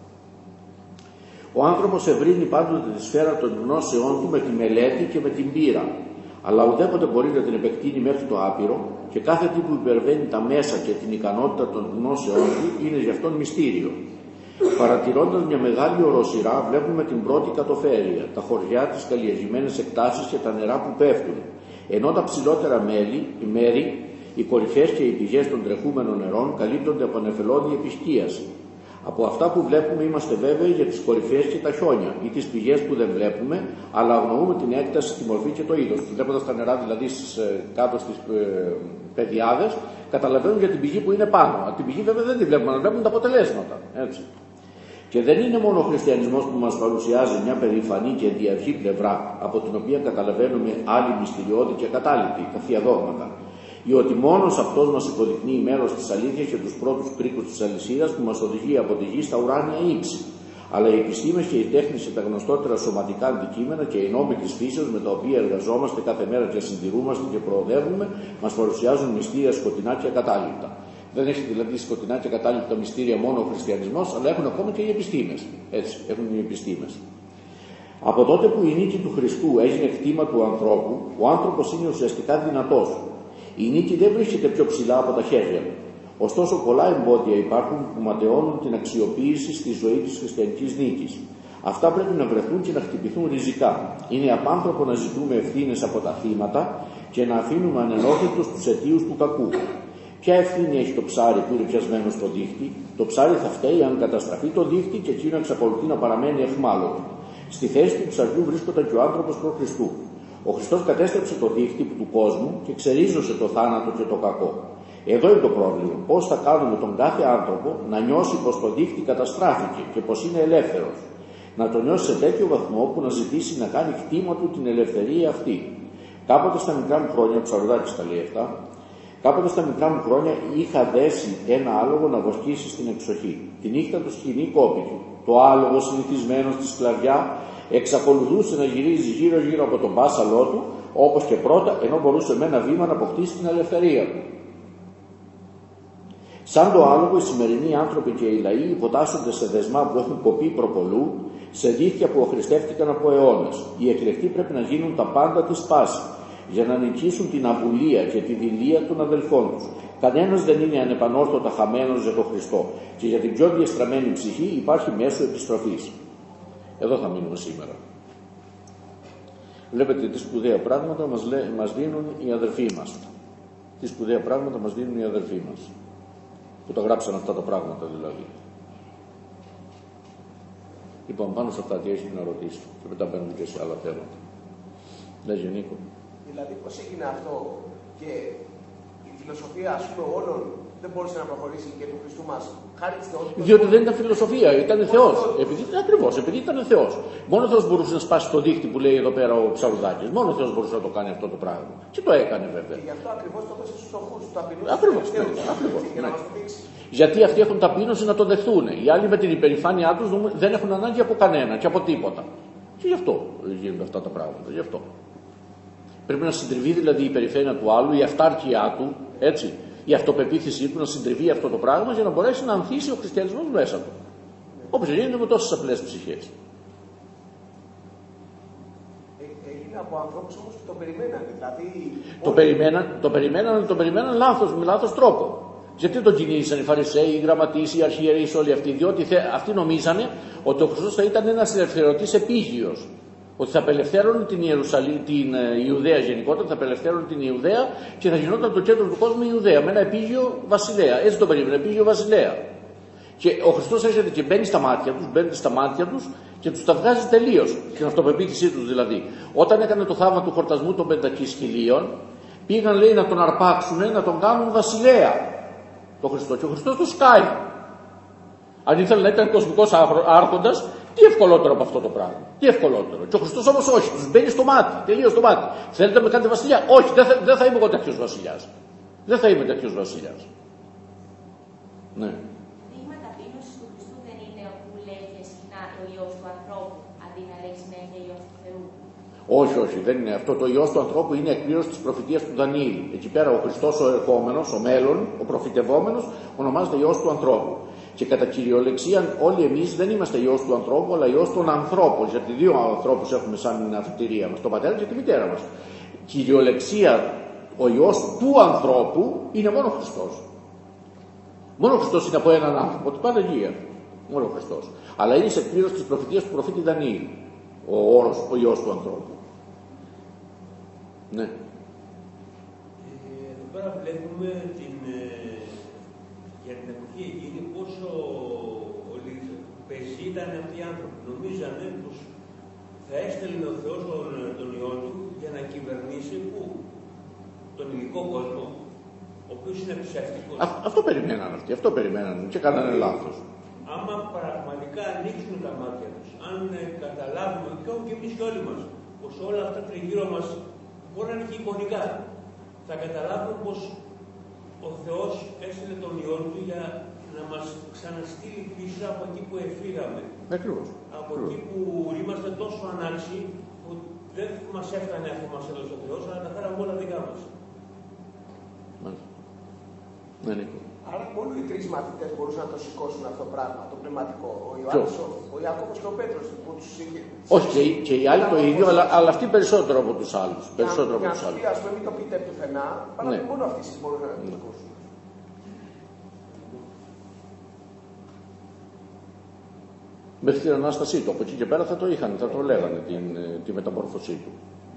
Ο άνθρωπος ευρύνει πάντοτε τη σφαίρα των γνώσεών του με τη μελέτη και με την πείρα, αλλά ουδέποτε μπορεί να την επεκτείνει μέχρι το άπειρο και κάθε τι που υπερβαίνει τα μέσα και την ικανότητα των γνώσεών του είναι γι' αυτόν μυστήριο. Παρατηρώντας μια μεγάλη οροσειρά, βλέπουμε την πρώτη κατοφέρεια, τα χωριά, τις καλλιεργημένες εκτάσεις και τα νερά που πέφτουν, ενώ τα ψηλότερα μέρη, οι κορυφές και οι πηγές των τρεχούμενων νερών καλύπτονται από νεφελώδη επισκίαση. Από αυτά που βλέπουμε είμαστε βέβαιοι για τις κορυφές και τα χιόνια ή τις πηγές που δεν βλέπουμε, αλλά αγνοούμε την έκταση, τη μορφή και το είδος. Βλέποντας τα νερά δηλαδή κάτω στις πεδιάδες, καταλαβαίνουν για την πηγή που είναι πάνω. Την πηγή βέβαια δεν τη βλέπουμε, αλλά βλέπουμε τα αποτελέσματα. Έτσι. Και δεν είναι μόνο ο χριστιανισμός που μας παρουσιάζει μια περηφανή και διαυγή πλευρά, από την οποία καταλαβαίνουμε άλλη μυστηριώδη και κατάληπτη, τα Θεία Δόγματα. ή ότι μόνος αυτός μας υποδεικνύει μέρος της αλήθειας και τους πρώτους κρίκους της αλυσίδας που μας οδηγεί από τη γη στα ουράνια ύψη. Αλλά οι επιστήμες και οι τέχνες και τα γνωστότερα σωματικά αντικείμενα και οι νόμοι της φύσεως με τα οποία εργαζόμαστε κάθε μέρα και συντηρούμαστε και προοδεύουμε μας παρουσιάζουν μυστήρια σκοτεινά και ακατάληπτα. Δεν έχει δηλαδή σκοτεινά και ακατάληπτα μυστήρια μόνο ο χριστιανισμός, αλλά έχουν ακόμα και οι επιστήμες. Έτσι, έχουν οι επιστήμες. Από τότε που η νίκη του Χριστού έγινε κτήμα του ανθρώπου, ο άνθρωπος είναι ουσιαστικά δυνατός. Η νίκη δεν βρίσκεται πιο ψηλά από τα χέρια του. Ωστόσο, πολλά εμπόδια υπάρχουν που ματαιώνουν την αξιοποίηση στη ζωή της χριστιανικής νίκης. Αυτά πρέπει να βρεθούν και να χτυπηθούν ριζικά. Είναι απάνθρωπο να ζητούμε ευθύνες από τα θύματα και να αφήνουμε ανενόχλητους τους αιτίους του κακού. Ποια ευθύνη έχει το ψάρι που είναι πιασμένο στο δίχτυ? Το ψάρι θα φταίει αν καταστραφεί το δίχτυ και εκείνο εξακολουθεί να παραμένει αιχμάλωτο. Στη θέση του ψαριού βρίσκονταν και ο άνθρωπος προ Χριστού. Ο Χριστός κατέστρεψε το δίχτυ του κόσμου και ξερίζωσε το θάνατο και το κακό. Εδώ είναι το πρόβλημα. Πώς θα κάνουμε τον κάθε άνθρωπο να νιώσει πως το δίχτυ καταστράφηκε και πως είναι ελεύθερος? Να το νιώσει σε τέτοιο βαθμό που να ζητήσει να κάνει κτήμα του την ελευθερία αυτή. Κάποτε στα μικρά μου χρόνια, ο Ψαρουδάκης τα λέει αυτά, κάποτε στα μικρά μου χρόνια είχα δέσει ένα άλογο να βοσκήσει στην εξοχή. Τη νύχτα το σκηνή κόπηκε. Το άλογο, συνηθισμένο στη σκλαβιά, εξακολουθούσε να γυρίζει γύρω-γύρω από τον μπάσαλό του, όπως και πρώτα, ενώ μπορούσε με ένα βήμα να αποκτήσει την ελευθερία του. Σαν το άλογο, οι σημερινοί άνθρωποι και οι λαοί υποτάσσονται σε δεσμά που έχουν κοπεί προπολού, σε δίχτυα που οχρηστεύτηκαν από αιώνες. Οι εκλεκτοί πρέπει να γίνουν τα πάντα της πάση, για να νικήσουν την αβουλία και τη δειλία των αδελφών τους. Κανένας δεν είναι ανεπανόρθωτα χαμένος για τον Χριστό και για την πιο διαστραμμένη ψυχή υπάρχει μέσο επιστροφής. Εδώ θα μείνουμε σήμερα. Βλέπετε τι σπουδαία πράγματα μας δίνουν οι αδελφοί μας. Τι σπουδαία πράγματα μας δίνουν οι αδελφοί μας. Που τα γράψαν αυτά τα πράγματα δηλαδή. Λοιπόν, πάνω σε αυτά τι έχεις να ρωτήσω και μετά μπαίνουμε και σε άλλα θέματα. Λέγε Νίκο. Δηλαδή πώς έγινε αυτό και η φιλοσοφία ας πούμε όλων δεν μπορούσε να προχωρήσει και του Χριστού μας χάρη της θεότητας? Διότι δεν ήταν φιλοσοφία, ήταν Θεός. Ακριβώς, επειδή ήταν Θεός. Μόνο ο Θεός μπορούσε να σπάσει το δίχτυ που λέει εδώ πέρα ο Ψαρουδάκης. Μόνο ο Θεός μπορούσε να το κάνει αυτό το πράγμα. Και το έκανε βέβαια. Και γι' αυτό ακριβώς το έδωσε στους φτωχούς, τους ταπεινούς. Ακριβώς. Για να μας το δείξει. Γιατί αυτοί έχουν ταπείνωση να το δεχθούν. Οι άλλοι με την υπερηφάνειά τους δεν έχουν ανάγκη από κανένα και από τίποτα. Και γι' αυτό γίνονται αυτά τα πράγματα. Γι' αυτό. Πρέπει να συντριβεί δηλαδή η υπερηφάνεια του άλλου, η αυτάρκειά του, έτσι, η αυτοπεποίθησή του να συντριβεί αυτό το πράγμα για να μπορέσει να ανθίσει ο χριστιανισμός μέσα του. Όπως γίνεται με τόσες απλές ψυχές. Έγινε από ανθρώπους όμως που το περιμένανε. Δηλαδή... Το περιμέναν λάθος, με λάθος τρόπο. Γιατί τον κυνήγησαν οι Φαρισαίοι, οι γραμματείς, οι αρχιερείς, όλοι αυτοί? Διότι αυτοί νομίζανε ότι ο Χριστός θα ήταν ένας ελευθερωτής επίγειος. Ότι θα απελευθέρωνε την Ιουδαία γενικότερα, θα απελευθέρωνε την Ιουδαία και θα γινόταν το κέντρο του κόσμου η Ιουδαία με ένα επίγειο βασιλέα. Έτσι το περίμενε, επίγειο βασιλέα. Και ο Χριστός έρχεται και μπαίνει στα μάτια τους και τους τα βγάζει τελείως. Την αυτοπεποίθησή τους δηλαδή. Όταν έκανε το θαύμα του χορτασμού των 500 χιλίων, πήγαν λέει να τον αρπάξουν, να τον κάνουν βασιλέα. Το Χριστό. Και ο Χριστός το σκάει. Αν ήθελε να ήταν κοσμικός άρχοντας, τι ευκολότερο από αυτό το πράγμα. Τι ευκολότερο. Και ο Χριστός όμως όχι, τους μπαίνει στο μάτι, τελείως στο μάτι. Θέλετε να με κάνετε βασιλιά? Όχι, δεν θα είμαι εγώ τέτοιος βασιλιάς. Δεν θα είμαι τέτοιος βασιλιάς. Ναι. Δείγμα ταπείνωσης του Χριστού δεν είναι όπου λέει και συχνά το Υιός του ανθρώπου, αντί να λέει συνέχεια Υιός του Θεού? Όχι, δεν είναι αυτό. Το Υιός του ανθρώπου είναι εκπλήρωση της προφητείας του Δανιήλ. Εκεί πέρα ο Χριστός ο ερχόμενος, ο μέλλον, ο προφητευόμενος, ονομάζεται Υιός του ανθρώπου. Και κατά κυριολεξία όλοι εμείς δεν είμαστε Υιός του ανθρώπου, αλλά Υιός των ανθρώπων. Γιατί δύο ανθρώπους έχουμε σαν αφιτηρία μας, τον πατέρα και τη μητέρα μας. Κυριολεξία ο Υιός του ανθρώπου είναι μόνο ο Χριστός. Μόνο ο Χριστός είναι από έναν άνθρωπο, την Παναγία. Μόνο ο Χριστός. Αλλά είναι σε εκπλήρωση της προφητείας του προφήτη Δανιήλ. Ο όρος, ο Υιός του ανθρώπου. Ναι. Εδώ πέρα βλέπουμε για την εποχή εκείνη πόσο πεζοί ήταν αυτοί οι άνθρωποι. Νομίζανε πως θα έστελνε ο Θεός τον Υιό του για να κυβερνήσει τον υλικό κόσμο, ο οποίος είναι ψεύτικος. Αυτό περιμέναν αυτοί, αυτό περιμέναν και κάνανε λάθος. Άμα πραγματικά ανοίξουν τα μάτια τους, αν καταλάβουμε και εμείς και όλοι μας, πως όλα αυτά τριγύρω μας μπορεί να είναι και εικονικά. θα καταλάβουν πως ο Θεός έστειλε τον Υιόν Του για να μας ξαναστείλει πίσω από εκεί που εφήγαμε. Ακριβώς. Από εκεί που είμαστε τόσο ανάξιοι που δεν μας έφτανε αυτό που μας έδωσε ο Θεός, αλλά τα φέραμε όλα δικά μας. Ναι, Νίκο. Άρα μόνο οι τρεις μαθητές μπορούσαν να το σηκώσουν αυτό το πράγμα, το πνευματικό. Ο Ιάκωβος και ο Πέτρος που τους είχε. Όχι, και οι άλλοι το ίδιο, αλλά αυτοί περισσότερο από τους άλλους. Περισσότερο από τους άλλους. Ας πούμε, μην το πείτε πουθενά, παρά Ναι. μόνο αυτοί μπορούσαν να το σηκώσουν. Μέχρι την Ανάστασή του. Από εκεί και πέρα θα το είχαν, θα το λέγανε τη μεταμόρφωσή του.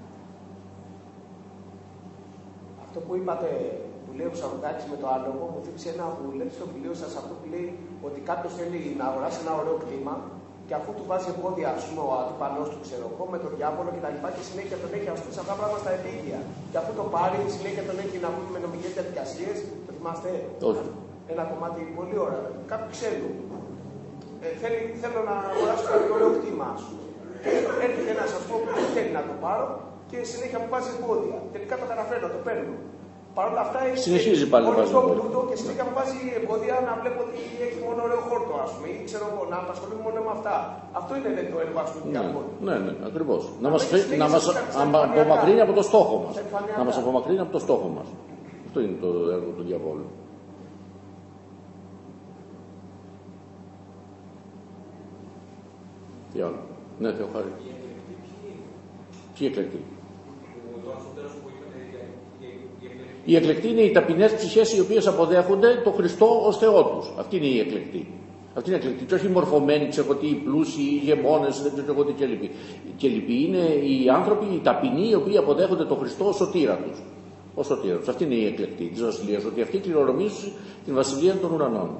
Αυτό που είπατε, που λέει ο Ψαροντάκης με το άλογο, μου θύμισε ένα που λέει στο βιβλίο σας, αυτό που λέει ότι κάποιος θέλει να αγοράσει ένα ωραίο κτήμα και αφού του βάζει εμπόδια, ας πούμε, ο αντίπαλός του, ξέρω εγώ, με τον διάβολο κτλ. Και συνέχεια τον έχει ασκήσει αυτά τα πράγματα στα επίγεια. Και αφού το πάρει, συνέχεια τον έχει να βγει με νομικές διαδικασίες. Το θυμάστε? Όχι. Ένα κομμάτι πολύ ωραίο. Κάποιοι ξέρουν. Θέλω να αγοράσω ένα ωραίο κτήμα, ας πούμε. Έρχεται ένας, ας πούμε, που δεν θέλει να το πάρω και συνέχεια μου βάζει εμπόδια. Τελικά το καταφέρνω, το παίρνω. Παρ' όλα αυτά συνεχίζει πάλι να βάζει εμπόδια. Και συνέχεια μου βάζει εμπόδια να βλέπω ότι έχει μόνο ωραίο χόρτο, ας πούμε, ή ξέρω εγώ, να απασχολούμαι μόνο με αυτά. Αυτό είναι το έργο, ας πούμε, του διαβόλου. Ναι, ακριβώς. Να μας απομακρύνει από το στόχο μας. Να μας απομακρύνει από το στόχο μας. Αυτό είναι το έργο του διαβόλου. Τι άλλο? Ναι, Θεοχάρη. Ποιοι εκλεκτοί? Οι εκλεκτοί είναι οι ταπεινές ψυχές οι οποίες αποδέχονται τον Χριστό ως Θεό τους. Αυτή είναι η εκλεκτή. Αυτή είναι η εκλεκτή. Και όχι οι μορφωμένοι, ξεχωτοί, οι πλούσιοι, οι ηγεμόνες, δεν ξέρω τι κλπ. Και είναι οι άνθρωποι, οι ταπεινοί, οι οποίοι αποδέχονται τον Χριστό ως σωτήρα τους. Ως σωτήρα τους. Αυτή είναι η εκλεκτή της Βασιλείας. Ότι αυτοί κληρονομίζουν την Βασιλεία των Ουρανών.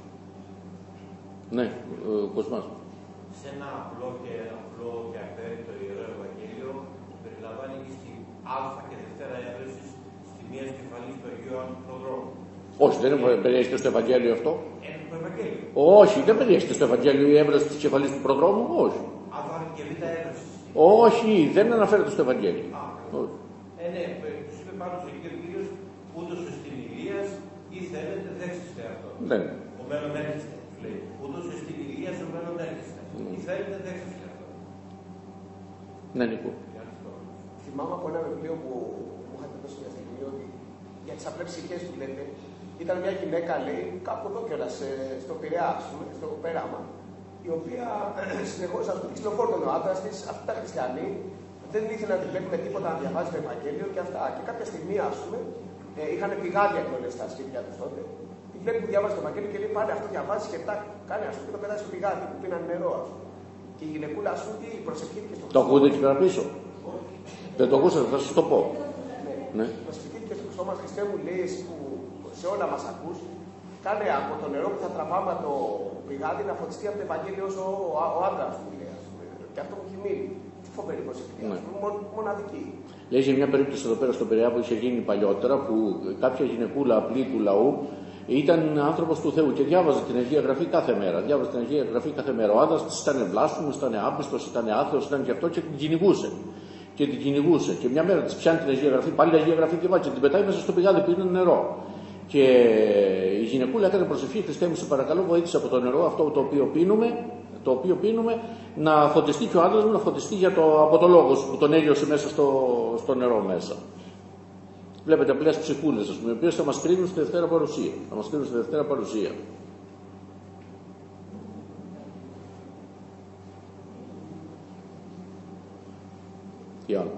Ναι, Κοσμάς. Σε ένα απλό και απέριτο Ιερό Ευαγγέλιο περιλαμβάνει και στην Α και Δευτέρα έβρεση στη μία κεφαλή του Αγίου Ιωάννου Προδρόμου. Όχι, δεν περιέχεται στο Ευαγγέλιο αυτό. Το Ευαγγέλιο. Όχι, δεν περιέχεται στο Ευαγγέλιο η έβρεση της κεφαλής του Προδρόμου. Όχι. Α και Β έβρεση. Όχι, δεν αναφέρεται στο Ευαγγέλιο. Ναι, του είπε πάνω στο Κύριος, ούτως στην Ηλίας ή θέλετε δέξτε αυτό. Ναι. Ο μέλλον έρχεστε, λέει. Ούτως στην Ηλίας ο μέλλον έρχεστε. Ή θέλετε δέξτε αυτό. Ναι, Νίκο. Θυμάμαι από ένα βιβλίο που μου είχατε δώσει μια στιγμή ότι για τις απλές ψυχές που λέτε, ήταν μια γυναίκα, λέει, κάπου εδώ κιόλας, στο Πειραιά, ας πούμε, στο Πέραμα, η οποία συνεχώς, ας πούμε, κυκλοφόρτωνε ο άντρας της, αυτή τα χριστιανοί, δεν ήθελε να τη βλέπει με τίποτα να διαβάζει το Ευαγγέλιο και αυτά. Και κάποια στιγμή, ας πούμε, είχαν πηγάδια κιόλας στα σπίτια τους τότε. Τη βλέπει που διαβάζει το Ευαγγέλιο και λέει: Πάρε αυτό, διαβάζει και τα κάνει, ας πούμε, και το πετάει στο πηγάδι που πίναν νερό, ας πούμε. Και η γυναικούλα, ας πούμε, τι προσευχήθηκε στο Χριστό. Το ακούτε εκεί πέρα πίσω? Δεν το ακούσατε, θα σας το πω. Ναι. Προσευχήθηκε στο Χριστό μας, Χριστέ μου, λέει, εσύ που σε όλα μας ακούς, κάνε από το νερό που θα τραβάμε το πηγάδι να φωτιστεί από το Ευαγγέλιο όσο ο άντρας μου, λέει, ας πούμε. Και αυτό μου έχει μείνει. Τι φοβερή προσευχή, ας πούμε, μοναδική. Λέει για μια περίπτωση εδώ πέρα στον Πειραιά που είχε γίνει παλιότερα, που κάποια γυναικούλα απλή του λαού ήταν άνθρωπος του Θεού και διάβαζε την Αγία Γραφή κάθε μέρα. Διάβαζε την Αγία Γραφή κάθε μέρα. Ο άντρας της ήταν βλάσφημος, ήταν άπιστος, ήταν άθεος, ήταν και αυτό και την κυνηγούσε. Και μια μέρα της πιάνει την Αγία Γραφή, πάλι η Αγία Γραφή διαβάζει και την πετάει μέσα στο πηγάδι που είναι νερό. Και η γυναικούλα έκανε προσευχή: Χριστέ μου, σε παρακαλώ, βοήθησε από το νερό αυτό το οποίο πίνουμε, να φωτιστεί και ο άντρας μου, να φωτιστεί από το λόγο που τον έλειωσε μέσα στο νερό μέσα. Βλέπετε απλές ψυχούλες, ας πούμε, οι οποίες θα μας κρίνουν στη Δευτέρα Παρουσία. Τι άλλο?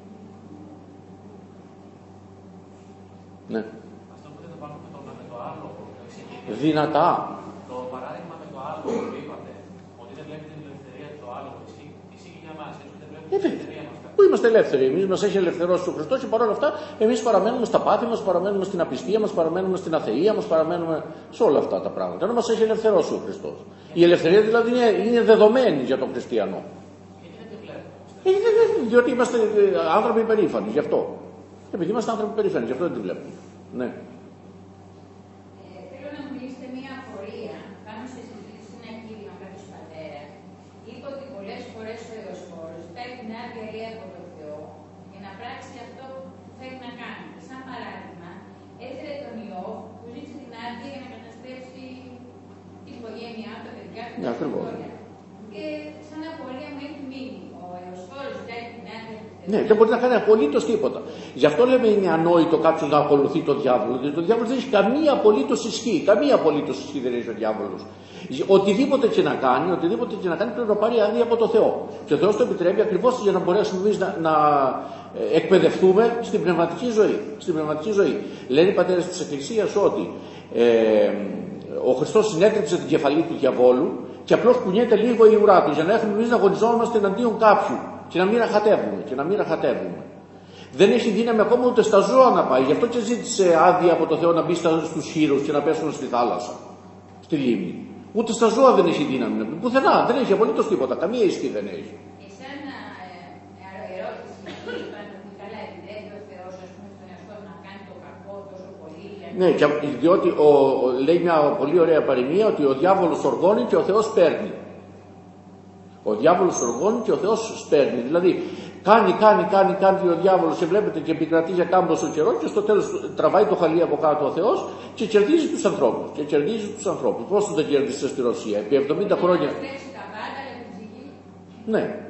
Ναι. Αυτό που δεν το πάνω με το άλλο. Δυνατά. Το παράδειγμα με το άλλο που είπατε, ότι δεν βλέπει την ελευθερία του άλλου, ισχύει για εμάς, έτσι δεν βλέπει την ελευθερία μας. Πού είμαστε ελεύθεροι? Εμείς μας έχει ελευθερώσει ο Χριστός και παρόλα αυτά εμείς παραμένουμε στα πάθη μας, παραμένουμε στην απιστία μας, παραμένουμε στην αθεία μας, παραμένουμε σε όλα αυτά τα πράγματα. Ενώ μας έχει ελευθερώσει ο Χριστός. Η ελευθερία δηλαδή είναι δεδομένη για τον χριστιανό. Διότι είμαστε άνθρωποι υπερήφανοι, γι' αυτό. Επειδή είμαστε άνθρωποι υπερήφανοι, γι' αυτό δεν τη βλέπουμε. Ναι. Θέλω να μου λύσετε μία απορία πάνω στη συζήτηση στην Ακύλημα κάποιος πατέρας. Είπε ότι πολλές φορές ο Ιωσφόρος ζητάει την άδεια από τον Θεό για να πράξει αυτό που θέλει να κάνει. Σαν παράδειγμα, έφερε τον Ιώβ που ζήτησε την άδεια για να καταστρέψει την οικογένειά του, τα παιδιά του, τα σχόλια. Και σαν απορία μου έχει μείνει. Ο Εωσφόρος ζητάει την άδεια. Ναι, δεν μπορεί να κάνει απολύτως τίποτα. Γι' αυτό λέμε είναι ανόητο κάποιο να ακολουθεί τον διάβολο. Γιατί ο διάβολος δεν έχει καμία απολύτως ισχύ. Καμία απολύτως ισχύ δεν έχει ο διάβολος. Οτιδήποτε και να κάνει πρέπει να πάρει άδεια από το Θεό. Και ο Θεός το επιτρέπει ακριβώς για να μπορέσουμε εμείς να εκπαιδευτούμε στην πνευματική ζωή. Στην πνευματική ζωή. Λένε οι πατέρες της Εκκλησίας ότι ο Χριστός συνέτριψε την κεφαλή του διαβόλου και απλώς κουνιέται λίγο η ουρά του για να έχουμε εμείς να αγωνιζόμαστε εναντίον κάποιου και να μην ραχατεύουμε. Δεν έχει δύναμη ακόμα ούτε στα ζώα να πάει. Γι' αυτό και ζήτησε άδεια από το Θεό να μπει στους χείρους και να πέσουν στη θάλασσα, στη λίμνη. Ούτε στα ζώα δεν έχει δύναμη. Πουθενά δεν έχει απολύτως τίποτα. Καμία ισχύ δεν έχει. Εσένα ερώτηση είπαν ότι καλά επιτρέπει ο Θεός στον εαυτό να κάνει το κακό τόσο πολύ. Ναι, διότι λέει μια πολύ ωραία παροιμία ότι ο διάβολος οργώνει και ο Θεός παίρνει. Ο διάβολος οργώνει και ο Θεός σπέρνει. Δηλαδή κάνει ο διάβολος και βλέπετε και επικρατεί για κάμποσο καιρό και στο τέλος τραβάει το χαλί από κάτω ο Θεός και κερδίζει τους ανθρώπους. Πώς δεν κέρδισε στη Ρωσία επί 70 χρόνια. Ναι.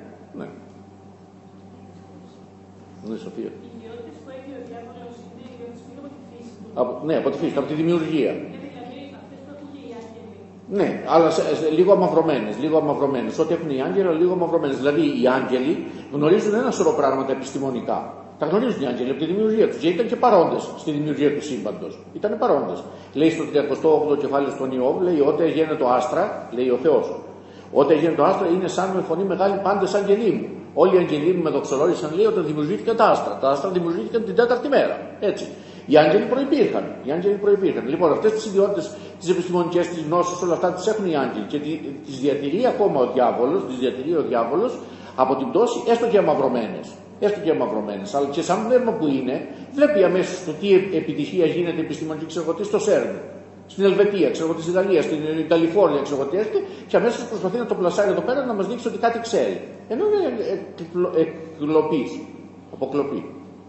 Ναι, Σοφία. Οι ιδιότητες που έχει ο διάβολος είναι ιδιότητες που είναι από τη φύση του. Ναι, από τη φύση, από τη δημιουργία. Δηλαδή αυτές που έχουν και οι άγγελοι. Ναι, αλλά λίγο αμαυρωμένες. Ό,τι έχουν οι άγγελοι, λίγο αμαυρωμένες. Δηλαδή οι άγγελοι γνωρίζουν ένα σωρό πράγματα επιστημονικά. Τα γνωρίζουν οι άγγελοι από τη δημιουργία τους και ήταν και παρόντες στη δημιουργία του σύμπαντος. Ήταν παρόντες. Λέει στο 38ο κεφάλαιο στον Ιώβ, λέει: Όταν έγινε το άστρα, λέει ο Θεός. Όταν έγινε το άστρα είναι σαν με φωνή μεγάλη πάντες αγγελοί μου. Όλοι οι αγγελοί μου με δοξολόγησαν, λέει, όταν δημιουργήθηκαν τα άστρα. Τα άστρα δημιουργήθηκαν την 4η μέρα. Έτσι. Οι άγγελοι προϋπήρχαν. Λοιπόν, αυτές τις ιδιότητες, τις επιστημονικές, τις γνώσεις, όλα αυτά τις έχουν οι άγγελοι και τις διατηρεί ακόμα ο διάβολος, από την πτώση, έστω και αμαυρωμένες. Αλλά και σαν βλέμμα που είναι, βλέπει αμέσως το τι επιτυχία γίνεται επιστημονική, ξέρω τι στο ΣΕΡΝ, στην Ελβετία, ξέρω τι στη Γαλλία, στην Καλιφόρνια, ξέρω τι έρχεται, και αμέσως προσπαθεί να το πλασάρει εδώ πέρα να μας δείξει ότι κάτι ξέρει. Ενώ είναι αποκλοπή.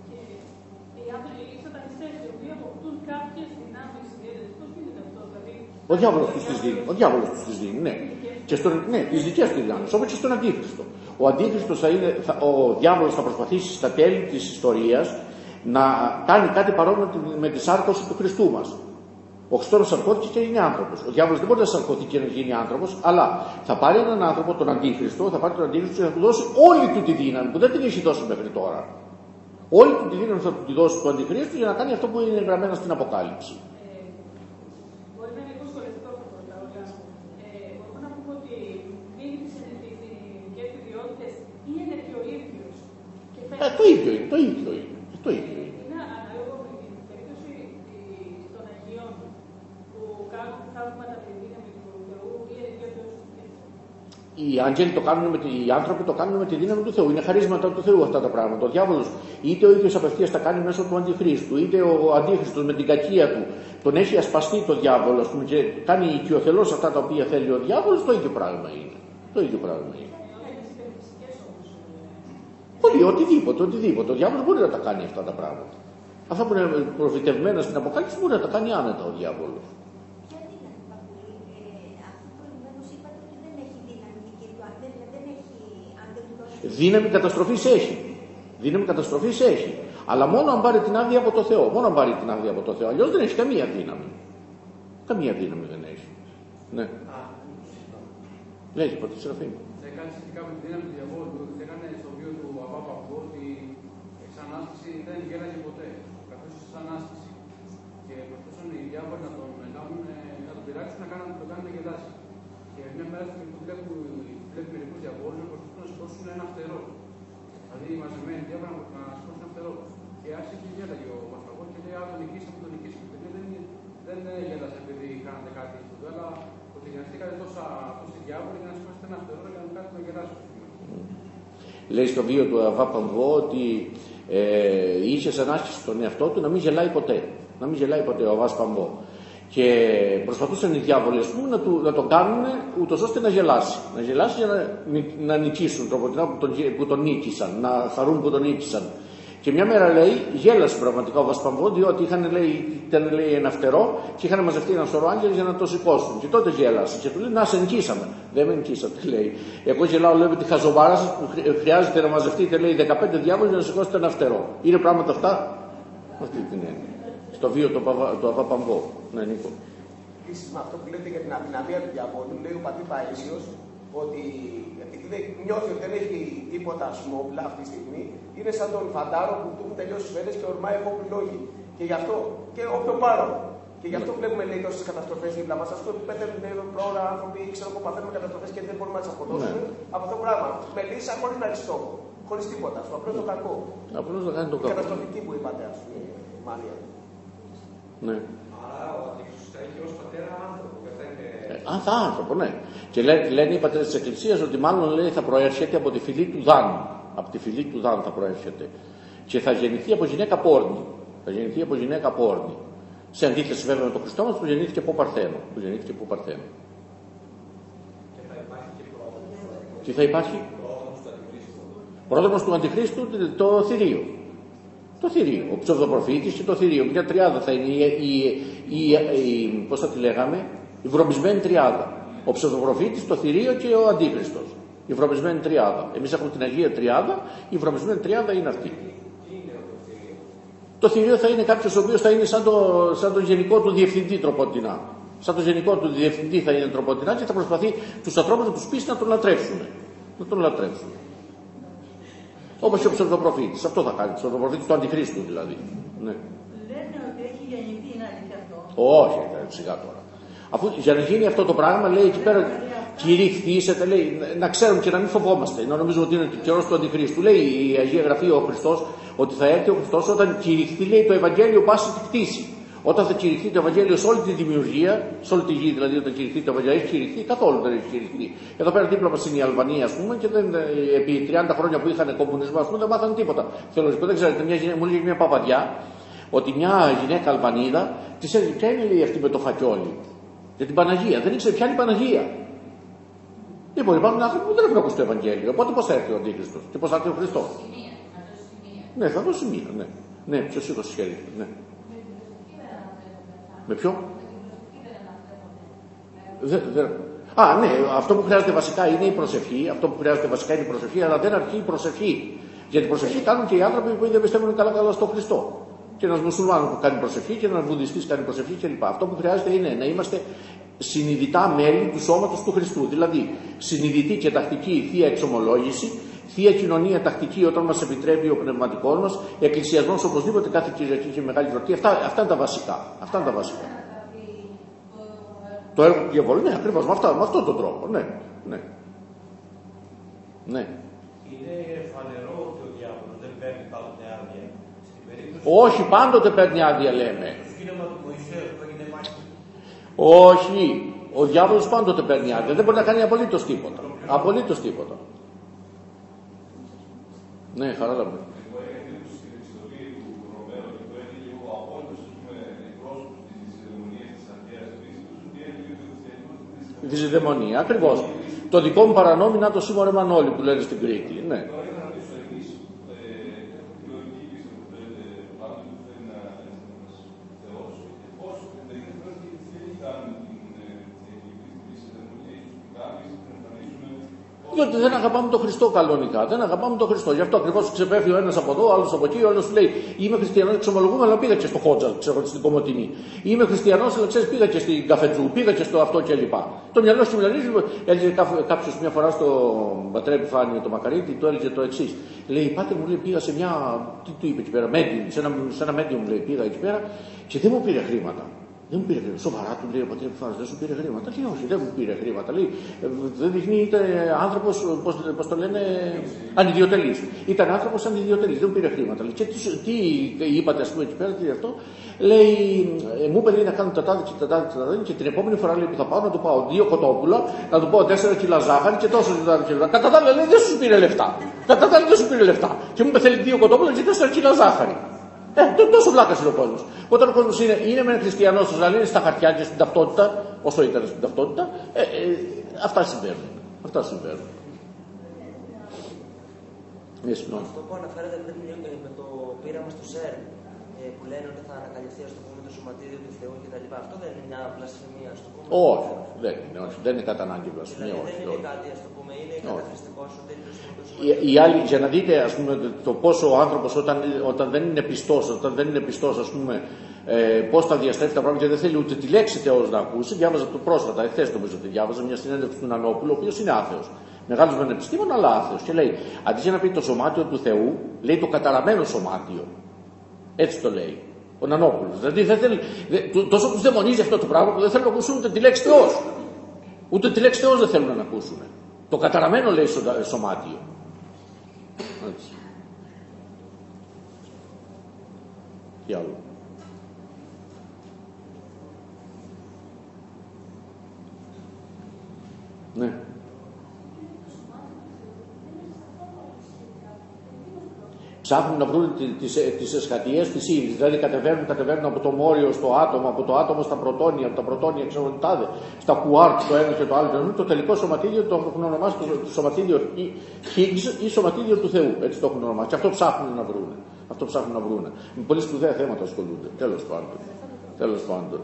Ο διάβολος τους τις δίνει, ναι. Ναι, τις δικές του δυνάμεις, όπως και στον Αντίχριστο. Ο Αντίχριστος ο διάβολος θα προσπαθήσει στα τέλη της ιστορίας να κάνει κάτι παρόμοιο με τη σάρκωση του Χριστού μας. Ο Χριστός σαρκώθηκε και είναι άνθρωπος. Ο διάβολος δεν μπορεί να σαρκωθεί και να γίνει άνθρωπος, αλλά θα πάρει έναν άνθρωπο, τον Αντίχριστο, και θα του δώσει όλη του τη δύναμη που δεν την έχει δώσει μέχρι τώρα. Όλη του τη δύναμη θα του τη δώσει του Αντιχρίστου για να κάνει αυτό που είναι γραμμένο στην Αποκάλυψη. Μπορεί να είναι λίγο σχολευτικό αυτό το όλα. Μπορούμε να πούμε ότι δίνει τις ειδικές ιδιότητες ή είναι και ο ίδιος. Το ίδιο είναι. Είναι ανάλογο με την περίπτωση των Αγίων που κάνουν θαύματα με τη δύναμη του Θεού ή είναι και ο Θεός. Οι άνθρωποι το κάνουν με τη δύναμη του Θεού. Είναι χαρίσματα του Θεού αυτά τα πράγματα. Ο διάβολος είτε ο ίδιος απευθείας τα κάνει μέσω του Αντιχρίστου, είτε ο Αντίχριστος με την κακία του τον έχει ασπαστεί το διάβολο, ας πούμε, και κάνει οικειοθελώς αυτά τα οποία θέλει ο διάβολος, το ίδιο πράγμα είναι. Πολύ, οτιδήποτε. Ο διάβολος μπορεί να τα κάνει αυτά τα πράγματα. Αυτά που είναι προφητευμένα στην Αποκάλυψη μπορεί να τα κάνει άνετα ο διάβολος. Δύναμη καταστροφής έχει. Αλλά μόνο αν πάρει την άδεια από το Θεό. Αλλιώς δεν έχει καμία δύναμη. Δεν έχει. Ναι. Λέγει, Πατήρ Σεραφείμ. Δεν κάνει σχετικά με τη δύναμη του διαβόλου. Έκανε στο βίο του Αβά Παμπού ότι η εξανάσταση δεν γέλαγε ποτέ. Καθώς η εξανάσταση. Και προσπαθούσαν οι διάβολοι να τον πειράξουν, να το κάνουν να γελάσει. Και μια μέρα στην που βλέπουν μερικούς διαβόλους προσπαθούν να σηκώσουν ένα φτερό. Δηλαδή μαζεμένοι διάβολοι να σηκώσουν ένα φτερό. Και άρχισε και γέλαγε ο Μασταγός και λέει: το νικήσαμε. Δεν γέλασε επειδή κάνατε κάτι, αλλά ότι χρειαστήκατε τόσοι διάβολοι για να σηκώσετε ένα φτερό για να κάνετε να γελάσετε. Λέει στο βίο του Αβά Παμβό ότι είχε σαν άσκηση στον εαυτό του να μην γελάει ποτέ. Ο Αβάς Παμβό. Και προσπαθούσαν οι διάβολοι να τον κάνουν ούτως ώστε να γελάσει. Να γελάσει για να νικήσουν που τον νίκησαν, να χαρούν που τον νίκησαν. Και μια μέρα λέει, γέλασε πραγματικά ο Βασπαμβό, διότι ήταν λέει, ένα φτερό και είχαν μαζευτεί ένα σωρό άγγελοι για να το σηκώσουν. Και τότε γέλασε. Και του λέει, να σε νικήσαμε. Δεν με νικήσατε, λέει. Εγώ γελάω, λέω, τη χαζομάρα σας που χρειάζεται να μαζευτείτε, λέει, 15 διάβολοι για να σηκώσετε ένα φτερό. Είναι πράγματα αυτά. Αυτή την έννοια. Στο βίο του Αβαπαμβό. Ναι, Νίκο. Επίσης, με αυτό που λέτε για την αδυναμία του διαβόλου, λέει ο πατήρ Παΐσιος ότι νιώθει ότι δεν έχει τίποτα όπλα αυτή τη στιγμή. Είναι σαν τον φαντάρο που του έχουν τελειώσει οι σφαίρες και ορμάει από λόγοι. Και γι' αυτό και όπλο πάρω. Και γι' αυτό βλέπουμε λέει τόσες καταστροφές δίπλα μας. Αυτό που πέθανε πρόωρα άνθρωποι, ξέρω εγώ, παθαίνουμε καταστροφές και δεν μπορούμε να τις αποδώσουμε από αυτό το πράγμα. Με λύσα χωρίς να έχει στόχο. Χωρίς τίποτα. Στο απλό το κακό. Απλώς να κάνει το κακό. Καταστροφική που είπατε, ας πούμε, Μάρια. Ναι. Άρα ο Αντίχριστος θα έχει ως πατέρα άνθρωπο. Άνθρωπο, ναι. Και λένε οι πατέρες της Εκκλησίας ότι μάλλον λέει θα προέρχεται από τη φυλή του Δάνου. Από τη φυλή του Δάνου θα προέρχεται. Και θα γεννηθεί από γυναίκα πόρνη. Θα γεννηθεί από γυναίκα πόρνη. Σε αντίθεση βέβαια με τον Χριστό μας που γεννήθηκε από Παρθένο. Και θα υπάρχει και πρόδρομος. Τι θα υπάρχει? Πρόδρομος του Αντιχρίστου, το θηρίο. Το θηρίο. Ο ψευδοπροφήτης και το θηρίο. Μια τριάδα θα είναι πώς θα τη λέγαμε, η βρωμισμένη τριάδα. Ο ψευδοπροφήτης, το θηρίο και ο Αντίχριστος. Η βρωμισμένη τριάδα. Εμείς έχουμε την Αγία Τριάδα, η βρωμισμένη τριάδα είναι αυτή. Το θηρίο θα είναι κάποιος ο οποίος θα είναι σαν τον γενικό του διευθυντή τροποντινά. Σαν τον γενικό του διευθυντή θα είναι τροποντινά και θα προσπαθεί τους ανθρώπους να τους πείσει να τον λατρεύσουν. Να τον λατρεύσουν. Όπως και ο ψευδοπροφήτης. Αυτό θα κάνει. Ο ψευδοπροφήτης του Αντιχρίστου δηλαδή. Ναι. Λένε ότι έχει γεννηθεί, είναι αλήθεια αυτό? Όχι, σιγά τώρα. Αφού για να γίνει αυτό το πράγμα, λέει εκεί πέρα, κηρυχθήσετε, λέει, να ξέρουμε και να μην φοβόμαστε. Να νομίζουμε ότι είναι ο καιρός του Αντιχρίστου. Λέει η Αγία Γραφή ο Χριστός ότι θα έρθει ο Χριστός όταν κηρυχθεί, λέει, το Ευαγγέλιο πάση τη κτήση. Όταν θα κηρυχθεί το Ευαγγέλιο σε όλη τη δημιουργία, σε όλη τη γη δηλαδή, όταν κηρυχθεί το Ευαγγέλιο, έχει κηρυχθεί, καθόλου δεν έχει κηρυχθεί. Εδώ πέρα δίπλα μας είναι η Αλβανία, ας πούμε, και επί 30 χρόνια που είχαν κομμουνισμό, ας πούμε, δεν μάθανε τίποτα. Θεολογικό, δεν ξέρετε, μου λέγει μια παπαδιά ότι μια γυναίκα Αλβανίδα της έλεγε ποια είναι, λέει, αυτή με το φακιόλι. Για την Παναγία. Δεν ήξερε ποια είναι η Παναγία. Λοιπόν, υπάρχουν άνθρωποι που δεν έχουν ακούσει το Ευαγγέλιο. Οπότε πώς θα έρθει ο Αντίχριστος και πώς θα έρθει ο Χριστός? Ναι, θα δώσει μία. Ναι, ναι, ποιος σήκωσε χέρι. Ναι. Με ποιο? Ναι, αυτό που χρειάζεται βασικά είναι η προσευχή. Αυτό που χρειάζεται βασικά είναι η προσευχή, αλλά δεν αρκεί η προσευχή. Γιατί προσευχή κάνουν και οι άνθρωποι που δεν πιστεύουν καλά στον Χριστό. Και ένας μουσουλμάνος που κάνει προσευχή και ένας βουδιστής κάνει προσευχή κλπ. Αυτό που χρειάζεται είναι να είμαστε συνειδητά μέλη του σώματος του Χριστού. Δηλαδή, συνειδητή και τακτική θεία εξομολόγηση, θεία κοινωνία τακτική όταν μας επιτρέπει ο πνευματικός μας, εκκλησιασμός οπωσδήποτε κάθε Κυριακή και μεγάλη γιορτή. Αυτά είναι τα βασικά. Το έργο του διαβόλου, ναι, ακριβώς με αυτόν τον τρόπο. Ναι. Είναι φανερό ότι ο διάβολος δεν παίρνει πάντοτε άδεια. Όχι, πάντοτε παίρνει άδεια, λέμε. Το σκήνωμα του Μωυσέου που έγινε μάχη. Όχι, ο διάβολος πάντοτε παίρνει άδεια. Δεν μπορεί να κάνει απολύτως τίποτα. Απολύτως τίποτα. Ναι, χαρά μου. Τη ζηδαιμονία, ακριβώς. Το δικό μου παρανόμι να το Σίμωρε Μανώλη που λένε στην Κρήτη. Ναι. Διότι δεν αγαπάμε τον Χριστό κανονικά. Δεν αγαπάμε τον Χριστό. Γι' αυτό ακριβώς ξεπέφτει ο ένας από εδώ, ο άλλος από εκεί, ο άλλος λέει: είμαι χριστιανός, εξομολογούμε, αλλά πήγα και στο Χότζα, ξέρω, στην Κομοτηνή. Είμαι χριστιανός, αλλά ξέρεις, πήγα και στην Καφετζού, πήγα και στο αυτό κλπ. Το μυαλό σου μιλάει, έλεγε κάποιος μια φορά στο πατέρα Επιφάνιο, το Μακαρίτη, του έλεγε το εξής. Λέει: πάτερ μου, λέει, πήγα σε μια. Τι του είπε εκεί πέρα, σε ένα medium, λέει, πήγα εκεί πέρα και δεν μου πήρε χρήματα. Δεν μου πήρε χρήματα. Σοβαρά του λέει ο πατέρα Επιφάνιος, δεν σου πήρε χρήματα. Λέει: όχι, δεν μου πήρε χρήματα. Λέει: δεν δείχνει άνθρωπος, πώς το λένε, ανιδιοτελής. Ήταν άνθρωπος ανιδιοτελής, δεν μου πήρε χρήματα. Λέει: και τι είπατε, ας πούμε, εκεί πέρα, τι αυτό. Λέει: μου είπε, λέει, να κάνω τετάδε και την επόμενη φορά, λέει, που θα πάω να του πάω 2 κοτόπουλα, να του πάω 4 κιλά ζάχαρη και τόσο κιλά. Κατά τα άλλα, λέει, δεν σου πήρε λεφτά. Και μου είπε, θέλει 2 κοτόπουλα και 4 κιλά ζάχαρη. Τόσο βλάκας είναι ο κόσμος. Όταν ο κόσμος είναι μεν χριστιανός, αλλά είναι στα χαρτιά και στην ταυτότητα, όσο ήταν στην ταυτότητα, αυτά συμβαίνουν. Αυτό που αναφέρατε πριν με το πείραμα στο ΣΕΡ, που λένε ότι θα ανακαλυφθεί το σωματίδιο του Θεού κτλ. Αυτό δεν είναι μια βλασφημία, ας το πούμε? Όχι, δεν είναι κατά ανάγκη βλασφημία. Δηλαδή δεν είναι κάτι, ας το πούμε, είναι καταχρηστικό εσωτερικό. Οι άλλοι, για να δείτε, ας πούμε, το πόσο ο άνθρωπος όταν δεν είναι πιστός, ας πούμε, πώς θα διαστρέφει τα πράγματα και δεν θέλει ούτε τη λέξη Θεός να ακούσει. Διάβαζα το πρόσφατα, εχθές νομίζω ότι διάβαζα μια συνέντευξη του Νανόπουλου, ο οποίος είναι άθεος. Μεγάλος μεν επιστήμον, αλλά άθεος. Και λέει, αντί για να πει το σωμάτιο του Θεού, λέει το καταραμένο σωμάτιο. Έτσι το λέει ο Νανόπουλος. Δηλαδή τόσο τους δαιμονίζει αυτό το πράγμα που δεν θέλουν να ακούσουν ούτε τη λέξη Θεός. Ούτε τη λέξη Θεός δεν θέλουν να ακούσουν. Το καταραμένο λέει σωμάτιο. Έτσι. Τι άλλο? Ναι. Ψάχνουν να βρουν τις εσχατιές της ύλης, δηλαδή κατεβαίνουν από το μόριο στο άτομο, από το άτομο στα πρωτόνια, από τα πρωτόνια ξεχωριστά, στα κουάρτ, το ένα και το άλλο. Το τελικό σωματίδιο το έχουν ονομάσει το σωματίδιο Higgs ή σωματίδιο του Θεού. Έτσι το έχουν ονομάσει. Και αυτό ψάχνουν να βρουν. Αυτό ψάχνουν να βρουν. Με πολύ σπουδαία θέματα ασχολούνται. Τέλος πάντων. Τέλος πάντων.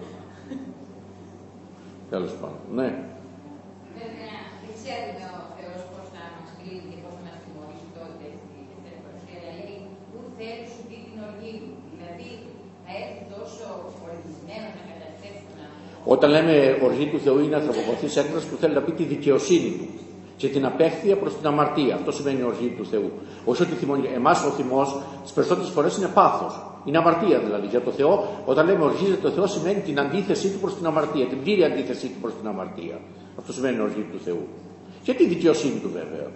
Τέλος πάντων. Ναι. Βέβαια, δεν ξέρουμε ο Θεός πώς θα μας κρίνει και πώς θα μας τιμωρήσει τότε στη δεύτερη παρουσία. Λέει, πού θέλει σου πει την οργή του. Δηλαδή, θα έρθει τόσο οργισμένο να καταστρέψει τον άνθρωπο. Όταν λέμε οργή του Θεού, είναι ανθρωποπαθής έκφραση που θέλει να πει τη δικαιοσύνη του και την απέχθεια προς την αμαρτία. Αυτό σημαίνει οργή του Θεού. Όχι ότι θυμώνει. Εμάς ο θυμός τις περισσότερες φορές είναι πάθος. Είναι αμαρτία δηλαδή. Για το Θεό, όταν λέμε οργίζεται το Θεό, σημαίνει την αντίθεσή του προς την αμαρτία. Την πλήρη αντίθεσή του προς την αμαρτία. Αυτό σημαίνει οργή του Θεού. Και τη δικαιοσύνη του βέβαια.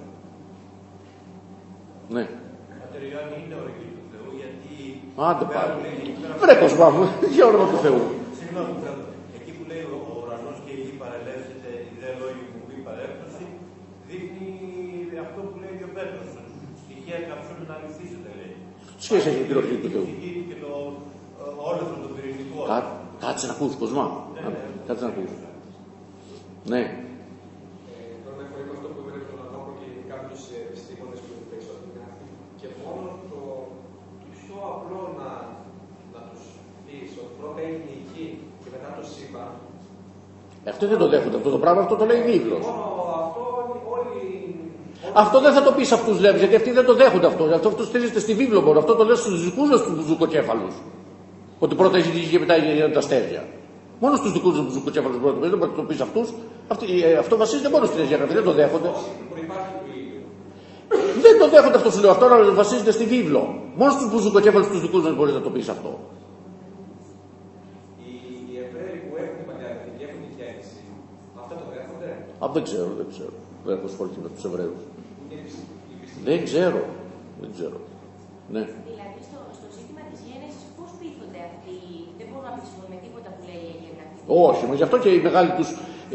Ναι. Πατριάννη είναι οργή του Θεού γιατί. Άντε πάλι. Βρε Κοσμά μου, για όνομα του Θεού. Συγγνώμη, εκεί που λέει ο ουρανός και η γη παρελεύσεται, η δε λόγη μου πει παρέπτωση, δείχνει αυτό που λέει ο Πέτρος. Στοιχεία καψούν να λυθίσετε, λέει. Σχέση έχει την οργή του Θεού. Και το όλεθρο το πυρηνικό. Κάτσε να ακούσει, Κοσμά. Κάτσε να ακούσει. Ναι. Τώρα να έχω αυτό που είπε τον Ανώπο και κάποιους επιστήμονες που περισσότερο γράφει. Και μόνο το πιο απλό να τους πεις ότι πρώτα είναι η γη και μετά το σύμπαν. Αυτό δεν το δέχονται. Αυτό το πράγμα αυτό το λέει η βίβλος. Μόνο αυτό όλοι. Αυτό δεν θα το πει σε αυτούς, λέει, γιατί αυτοί δεν το δέχονται αυτό. Αυτό στηρίζεται στη βίβλο μόνο. Αυτό το λέει στους δικούς μας τους μπουζουκοκέφαλους. Ότι πρώτα έχει τη γη και μετά γίνονται τα αστέρια. Μόνο στους δικούς τους μπουζουκοκέφαλους πρώτα. Δεν μπορεί να το πει σε αυτούς. Αυτό βασίζεται μόνο στην Αγία Γραφή. Δεν το δέχονται. Δεν το δέχονται αυτό σου λέω. Αυτό βασίζεται στη βίβλο. Μόνο στους μπουζουκοκέφαλους τους δικούς μας μπορεί να το πει αυτό. Οι Εβραίοι που έχουν την Παλιά Διαθήκη και έχουν τη γέννηση, αυτά το δέχονται? Δεν ξέρω. Δεν έχω ασχοληθεί με τους Εβραίους. Δεν ξέρω. Ναι. Δηλαδή στο ζήτημα της γέννησης πώς πείθονται αυτοί, δεν μπορούν να πείσουν με τίποτα που λέει η Αγία Γραφή? Όχι, μα γι' αυτό και η μεγάλη τους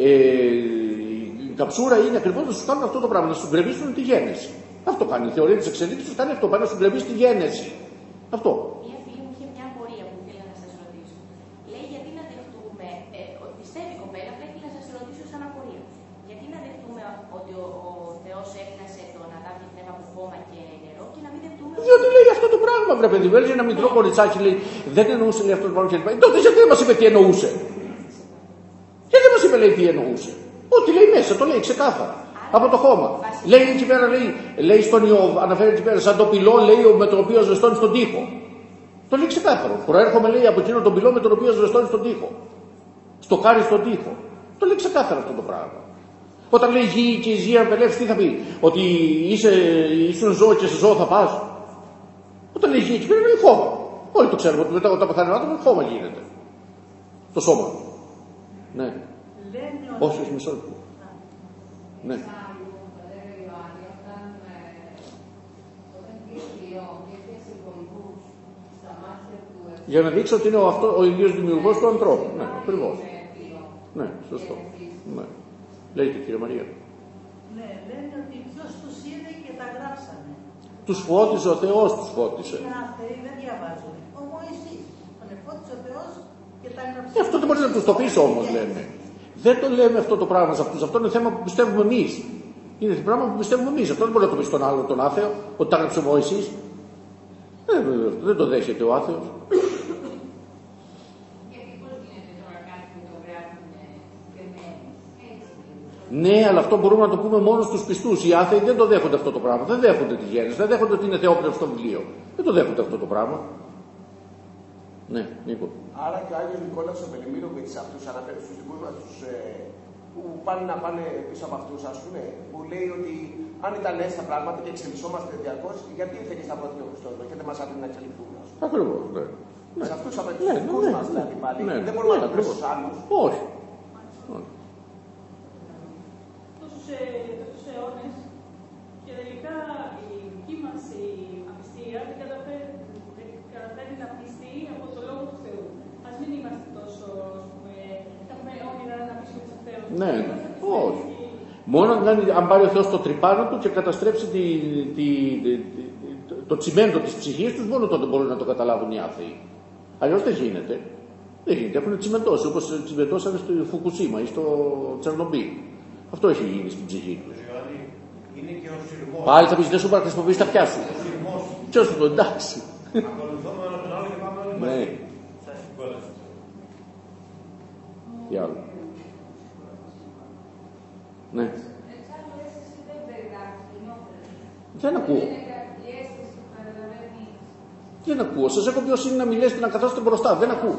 η καψούρα είναι ακριβώς να σου κάνουν αυτό το πράγμα, να σου γκρεμίσουν τη γέννηση. Αυτό κάνει η θεωρία της εξελίξης, σου κάνει αυτό, πάει να σου γκρεμίσει τη γέννηση. Αυτό. Μια φίλη μου είχε μια απορία που ήθελα να σας ρωτήσω. Λέει γιατί να δεχτούμε, ότι πιστεύει η κοπέλα, πρέπει να σας ρωτήσω σαν απορία. Γιατί να δεχτούμε ότι ο Θεός έφτασε τον Αδάμ και την Εύα από χώμα και νερό και να μην δεχτούμε. Διότι λέει αυτό το πράγμα, βρε παιδί μου. Έλεγε ένα μικρό κοριτσάκι, λέει, δεν εννοούσε λέει, αυτό το πράγμα κλπ. Τότε γιατί δεν μας είπε τι εννοούσε? Γιατί δεν μας είπε λέει τι εννοούσε? Ό,τι λέει μέσα, το λέει ξεκάθαρα. Από το χώμα. Λέει εκεί πέρα, λέει στον Ιώβ, αναφέρει εκεί πέρα, σαν το πυλό λέει με το οποίο ζεστώνει στον τοίχο. Το λέει ξεκάθαρο. Προέρχομαι λέει από εκείνο τον πυλό με τον οποίο ζεστώνει στον τοίχο. Στο κάρι στον τοίχο. Το λέει ξεκάθαρα αυτό το πράγμα. Όταν λέει γη και η γη απελεύσει, τι θα πει? Ότι ήσουν ζώο και σε ζώο θα πας? Όταν λέει γη εκεί πέρα λέει χώμα. Όλοι το ξέρουμε ότι μετά όταν πεθάνει ο άνθρωπος χώμα γίνεται. Το σώμα. Ναι. Όχι, μισό λεπτό. Ναι. Για να δείξω ότι είναι ο ίδιος δημιουργός του ανθρώπου. Ναι, ακριβώς. Ναι, σωστό. Ναι. Λέγεται κύριε Μαρία. Ναι, λένε ότι ποιος τους είδε και τα γράψανε. Τους φώτισε ο Θεός, τους φώτισε. Οι άθεοι δεν διαβάζουν. Ο Μωυσής τον εφώτισε ο Θεός και τα γράψανε. Αυτό δεν μπορείς να τους το πεις όμως λέμε. Δεν το λέμε αυτό το πράγμα σε αυτούς. Αυτό είναι θέμα που πιστεύουμε εμείς. Είναι πράγμα που πιστεύουμε εμείς. Αυτό δεν μπορεί να το πει στον άλλο, τον άθεο, ότι τα έγραψε ο Μωυσής. Δεν το δέχεται ο άθεος. Ναι, αλλά αυτό μπορούμε να το πούμε μόνο στους πιστούς. Οι άθεοι δεν το δέχονται αυτό το πράγμα. Δεν δέχονται τη γέννηση, δεν δέχονται ότι είναι θεόκρευστο στο βιβλίο. Δεν το δέχονται αυτό το πράγμα. Ναι, Νίκο. Άρα και ο Άγιος Νικόλαος ο Πελεμίνοβιτς αυτούς αναφέρει στους δικούς μας που πάνε να πάνε πίσω από αυτούς, ας πούμε, που λέει ότι αν ήταν έτσι τα πράγματα και εξελισσόμαστε διαρκώς, γιατί ήρθε και στα πρώτη ο Χριστός μας και δεν μας άφηνε να εξελιχθούμε. Ακριβώς, ναι. Σε αυτούς από τους δικούς μας δηλαδή πάλι. Δεν μπορούμε να το πούμε στους άλλους. Όχι. Τόσους αιώνες και τελικά η δική μας η απιστία δεν καταφέρει να πιστεί από το Λόγο του Θεού. Ας μην είμαστε τόσο, έχουμε όνειρα να πείσουμε τους Θεούς. Ναι, όχι. Μόνο αν πάρει ο Θεός το τρυπάνο του και καταστρέψει το τσιμέντο της ψυχής τους, μόνο τότε μπορούν να το καταλάβουν οι άθεοι. Αλλιώς δεν γίνεται. Δεν γίνεται. Έχουν τσιμεντώσει, όπως τσιμεντώσανε στο Φουκουσίμα ή στο Τσερνομπίλ. Αυτό έχει γίνει στην ψυχή του. Είναι και ο σειρμός. Πάλι θα πεις δεν σου πάρει να χρησιμοποιήσεις τα πιάσου. Ποιος του το εντάξει. Ακολουθούμε ένα τον άλλο και πάμε όλοι μαζί. Ναι. Τι άλλο. Ναι. Δεν ακούω. Δεν ακούω. Σας έχω πει όσοι είναι να μιλήσετε να καθόσετε μπροστά. Δεν ακούω.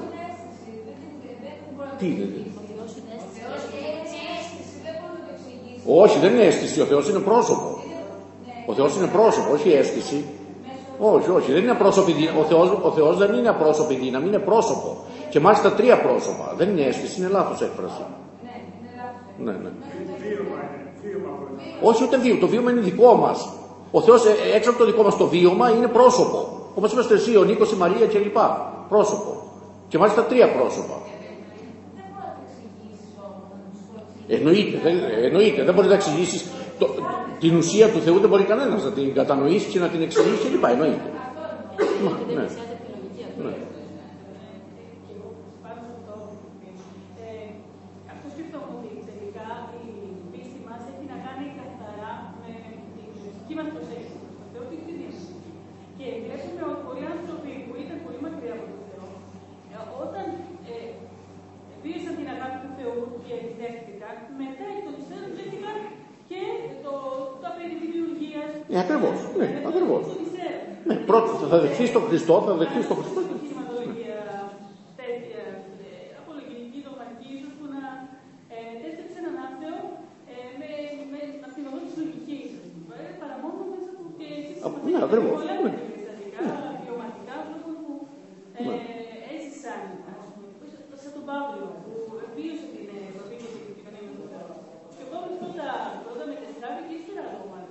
Τι είναι. Όχι, δεν είναι αίσθηση. Ο Θεός είναι πρόσωπο. Ο Θεός είναι πρόσωπο, όχι αίσθηση. Όχι, όχι. Δεν είναι απρόσωπη δύναμη. Ο Θεός δεν είναι απρόσωπη δύναμη, είναι πρόσωπο. Και μάλιστα τρία πρόσωπα. Δεν είναι αίσθηση, είναι λάθος έκφραση. Ναι, ναι. Όχι, ούτε βίωμα. Το βίωμα είναι δικό μας. Ο Θεός έξω από το δικό μας το βίωμα είναι πρόσωπο. Όπως είμαστε εσύ, ο Νίκος, η Μαρία κλπ. Πρόσωπο. Και μάλιστα τρία πρόσωπα. Εννοείται, δεν μπορεί να εξηγήσει την ουσία του Θεού, δεν μπορεί κανένας να την κατανοήσει και να την εξηγήσει κλπ. Εννοείται. Ναι. Αυτό σκέφτομαι ότι τελικά η πίστη μας έχει να κάνει καθαρά με την ουσιαστική μας προσέγγιση προς τον Θεό και τη δύναμη. Και βλέπουμε ότι πολλοί άνθρωποι που ήταν πολύ μακριά από τον Θεό, όταν βίωσαν την αγάπη του Θεού και δέχτηκαν, μετά εκ των υστέρων δέχτηκαν και τα περί δημιουργίας. Ακριβώς, ναι, ακριβώς. Ναι, πρώτα θα δεχθείς τον Χριστό, θα δεχθείς τον Χριστό. Απολογητική δογματική, ίσως που να τέστρεψε έναν άθεο με την οδό της λογικής, παρά μόνο μέσα από και ναι, ακριβώς. πολλά περιστατικά, βιωματικά, ανθρώπων που έζησαν, σαν τον Παύλο, που βίωσε την επαφή και την κοινωνία με τον Θεό. Και ο Παύλος πρώτα μετεστράφη και ύστερα το κομμάτι.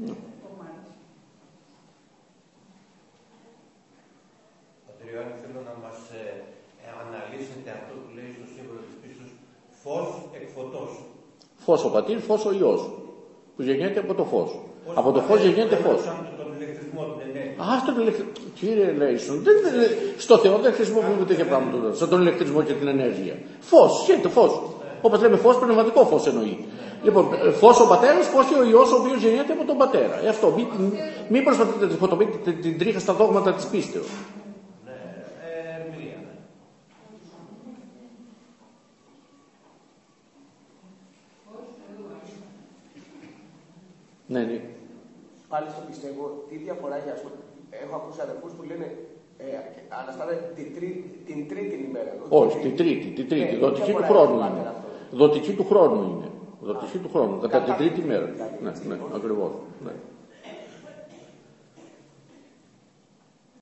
Πατριώτη, θέλω να μας αναλύσετε αυτό που λέει στο σύμβολο της πίστης, φως εκ φωτός. Φως ο πατήρ, φως ο Υιός, που γεννιέται από το φως. Από το φως γεννιέται φως. Τον ηλεκτρισμό, την ενέργεια. Τον ηλεκτρισμό. Κύριε Λέισον, στο Θεό δεν χρησιμοποιούμε τέτοια πράγματα. Σαν τον ηλεκτρισμό και την ενέργεια. Φως, γίνεται φως. Όπως λέμε φως, πνευματικό φως εννοεί. Λοιπόν, φως ο πατέρας, φως και ο Υιός, ο οποίος γεννιέται από τον πατέρα. Αυτό. Μην προσπαθείτε να διχοτομείτε την τρίχα στα δόγματα της πίστεως. Ναι, ναι. Πάλι στο πιστεύω, τι διαφορά έχει, ας πούμε, έχω ακούσει αδερφούς που λένε αναστάνε την τρίτη ημέρα. Όχι, την τρίτη. Δοτική του χρόνου είναι. Δοτική του χρόνου είναι. Δοτική του χρόνου, κατά την τρίτη ημέρα. Ναι, ακριβώς. Ναι.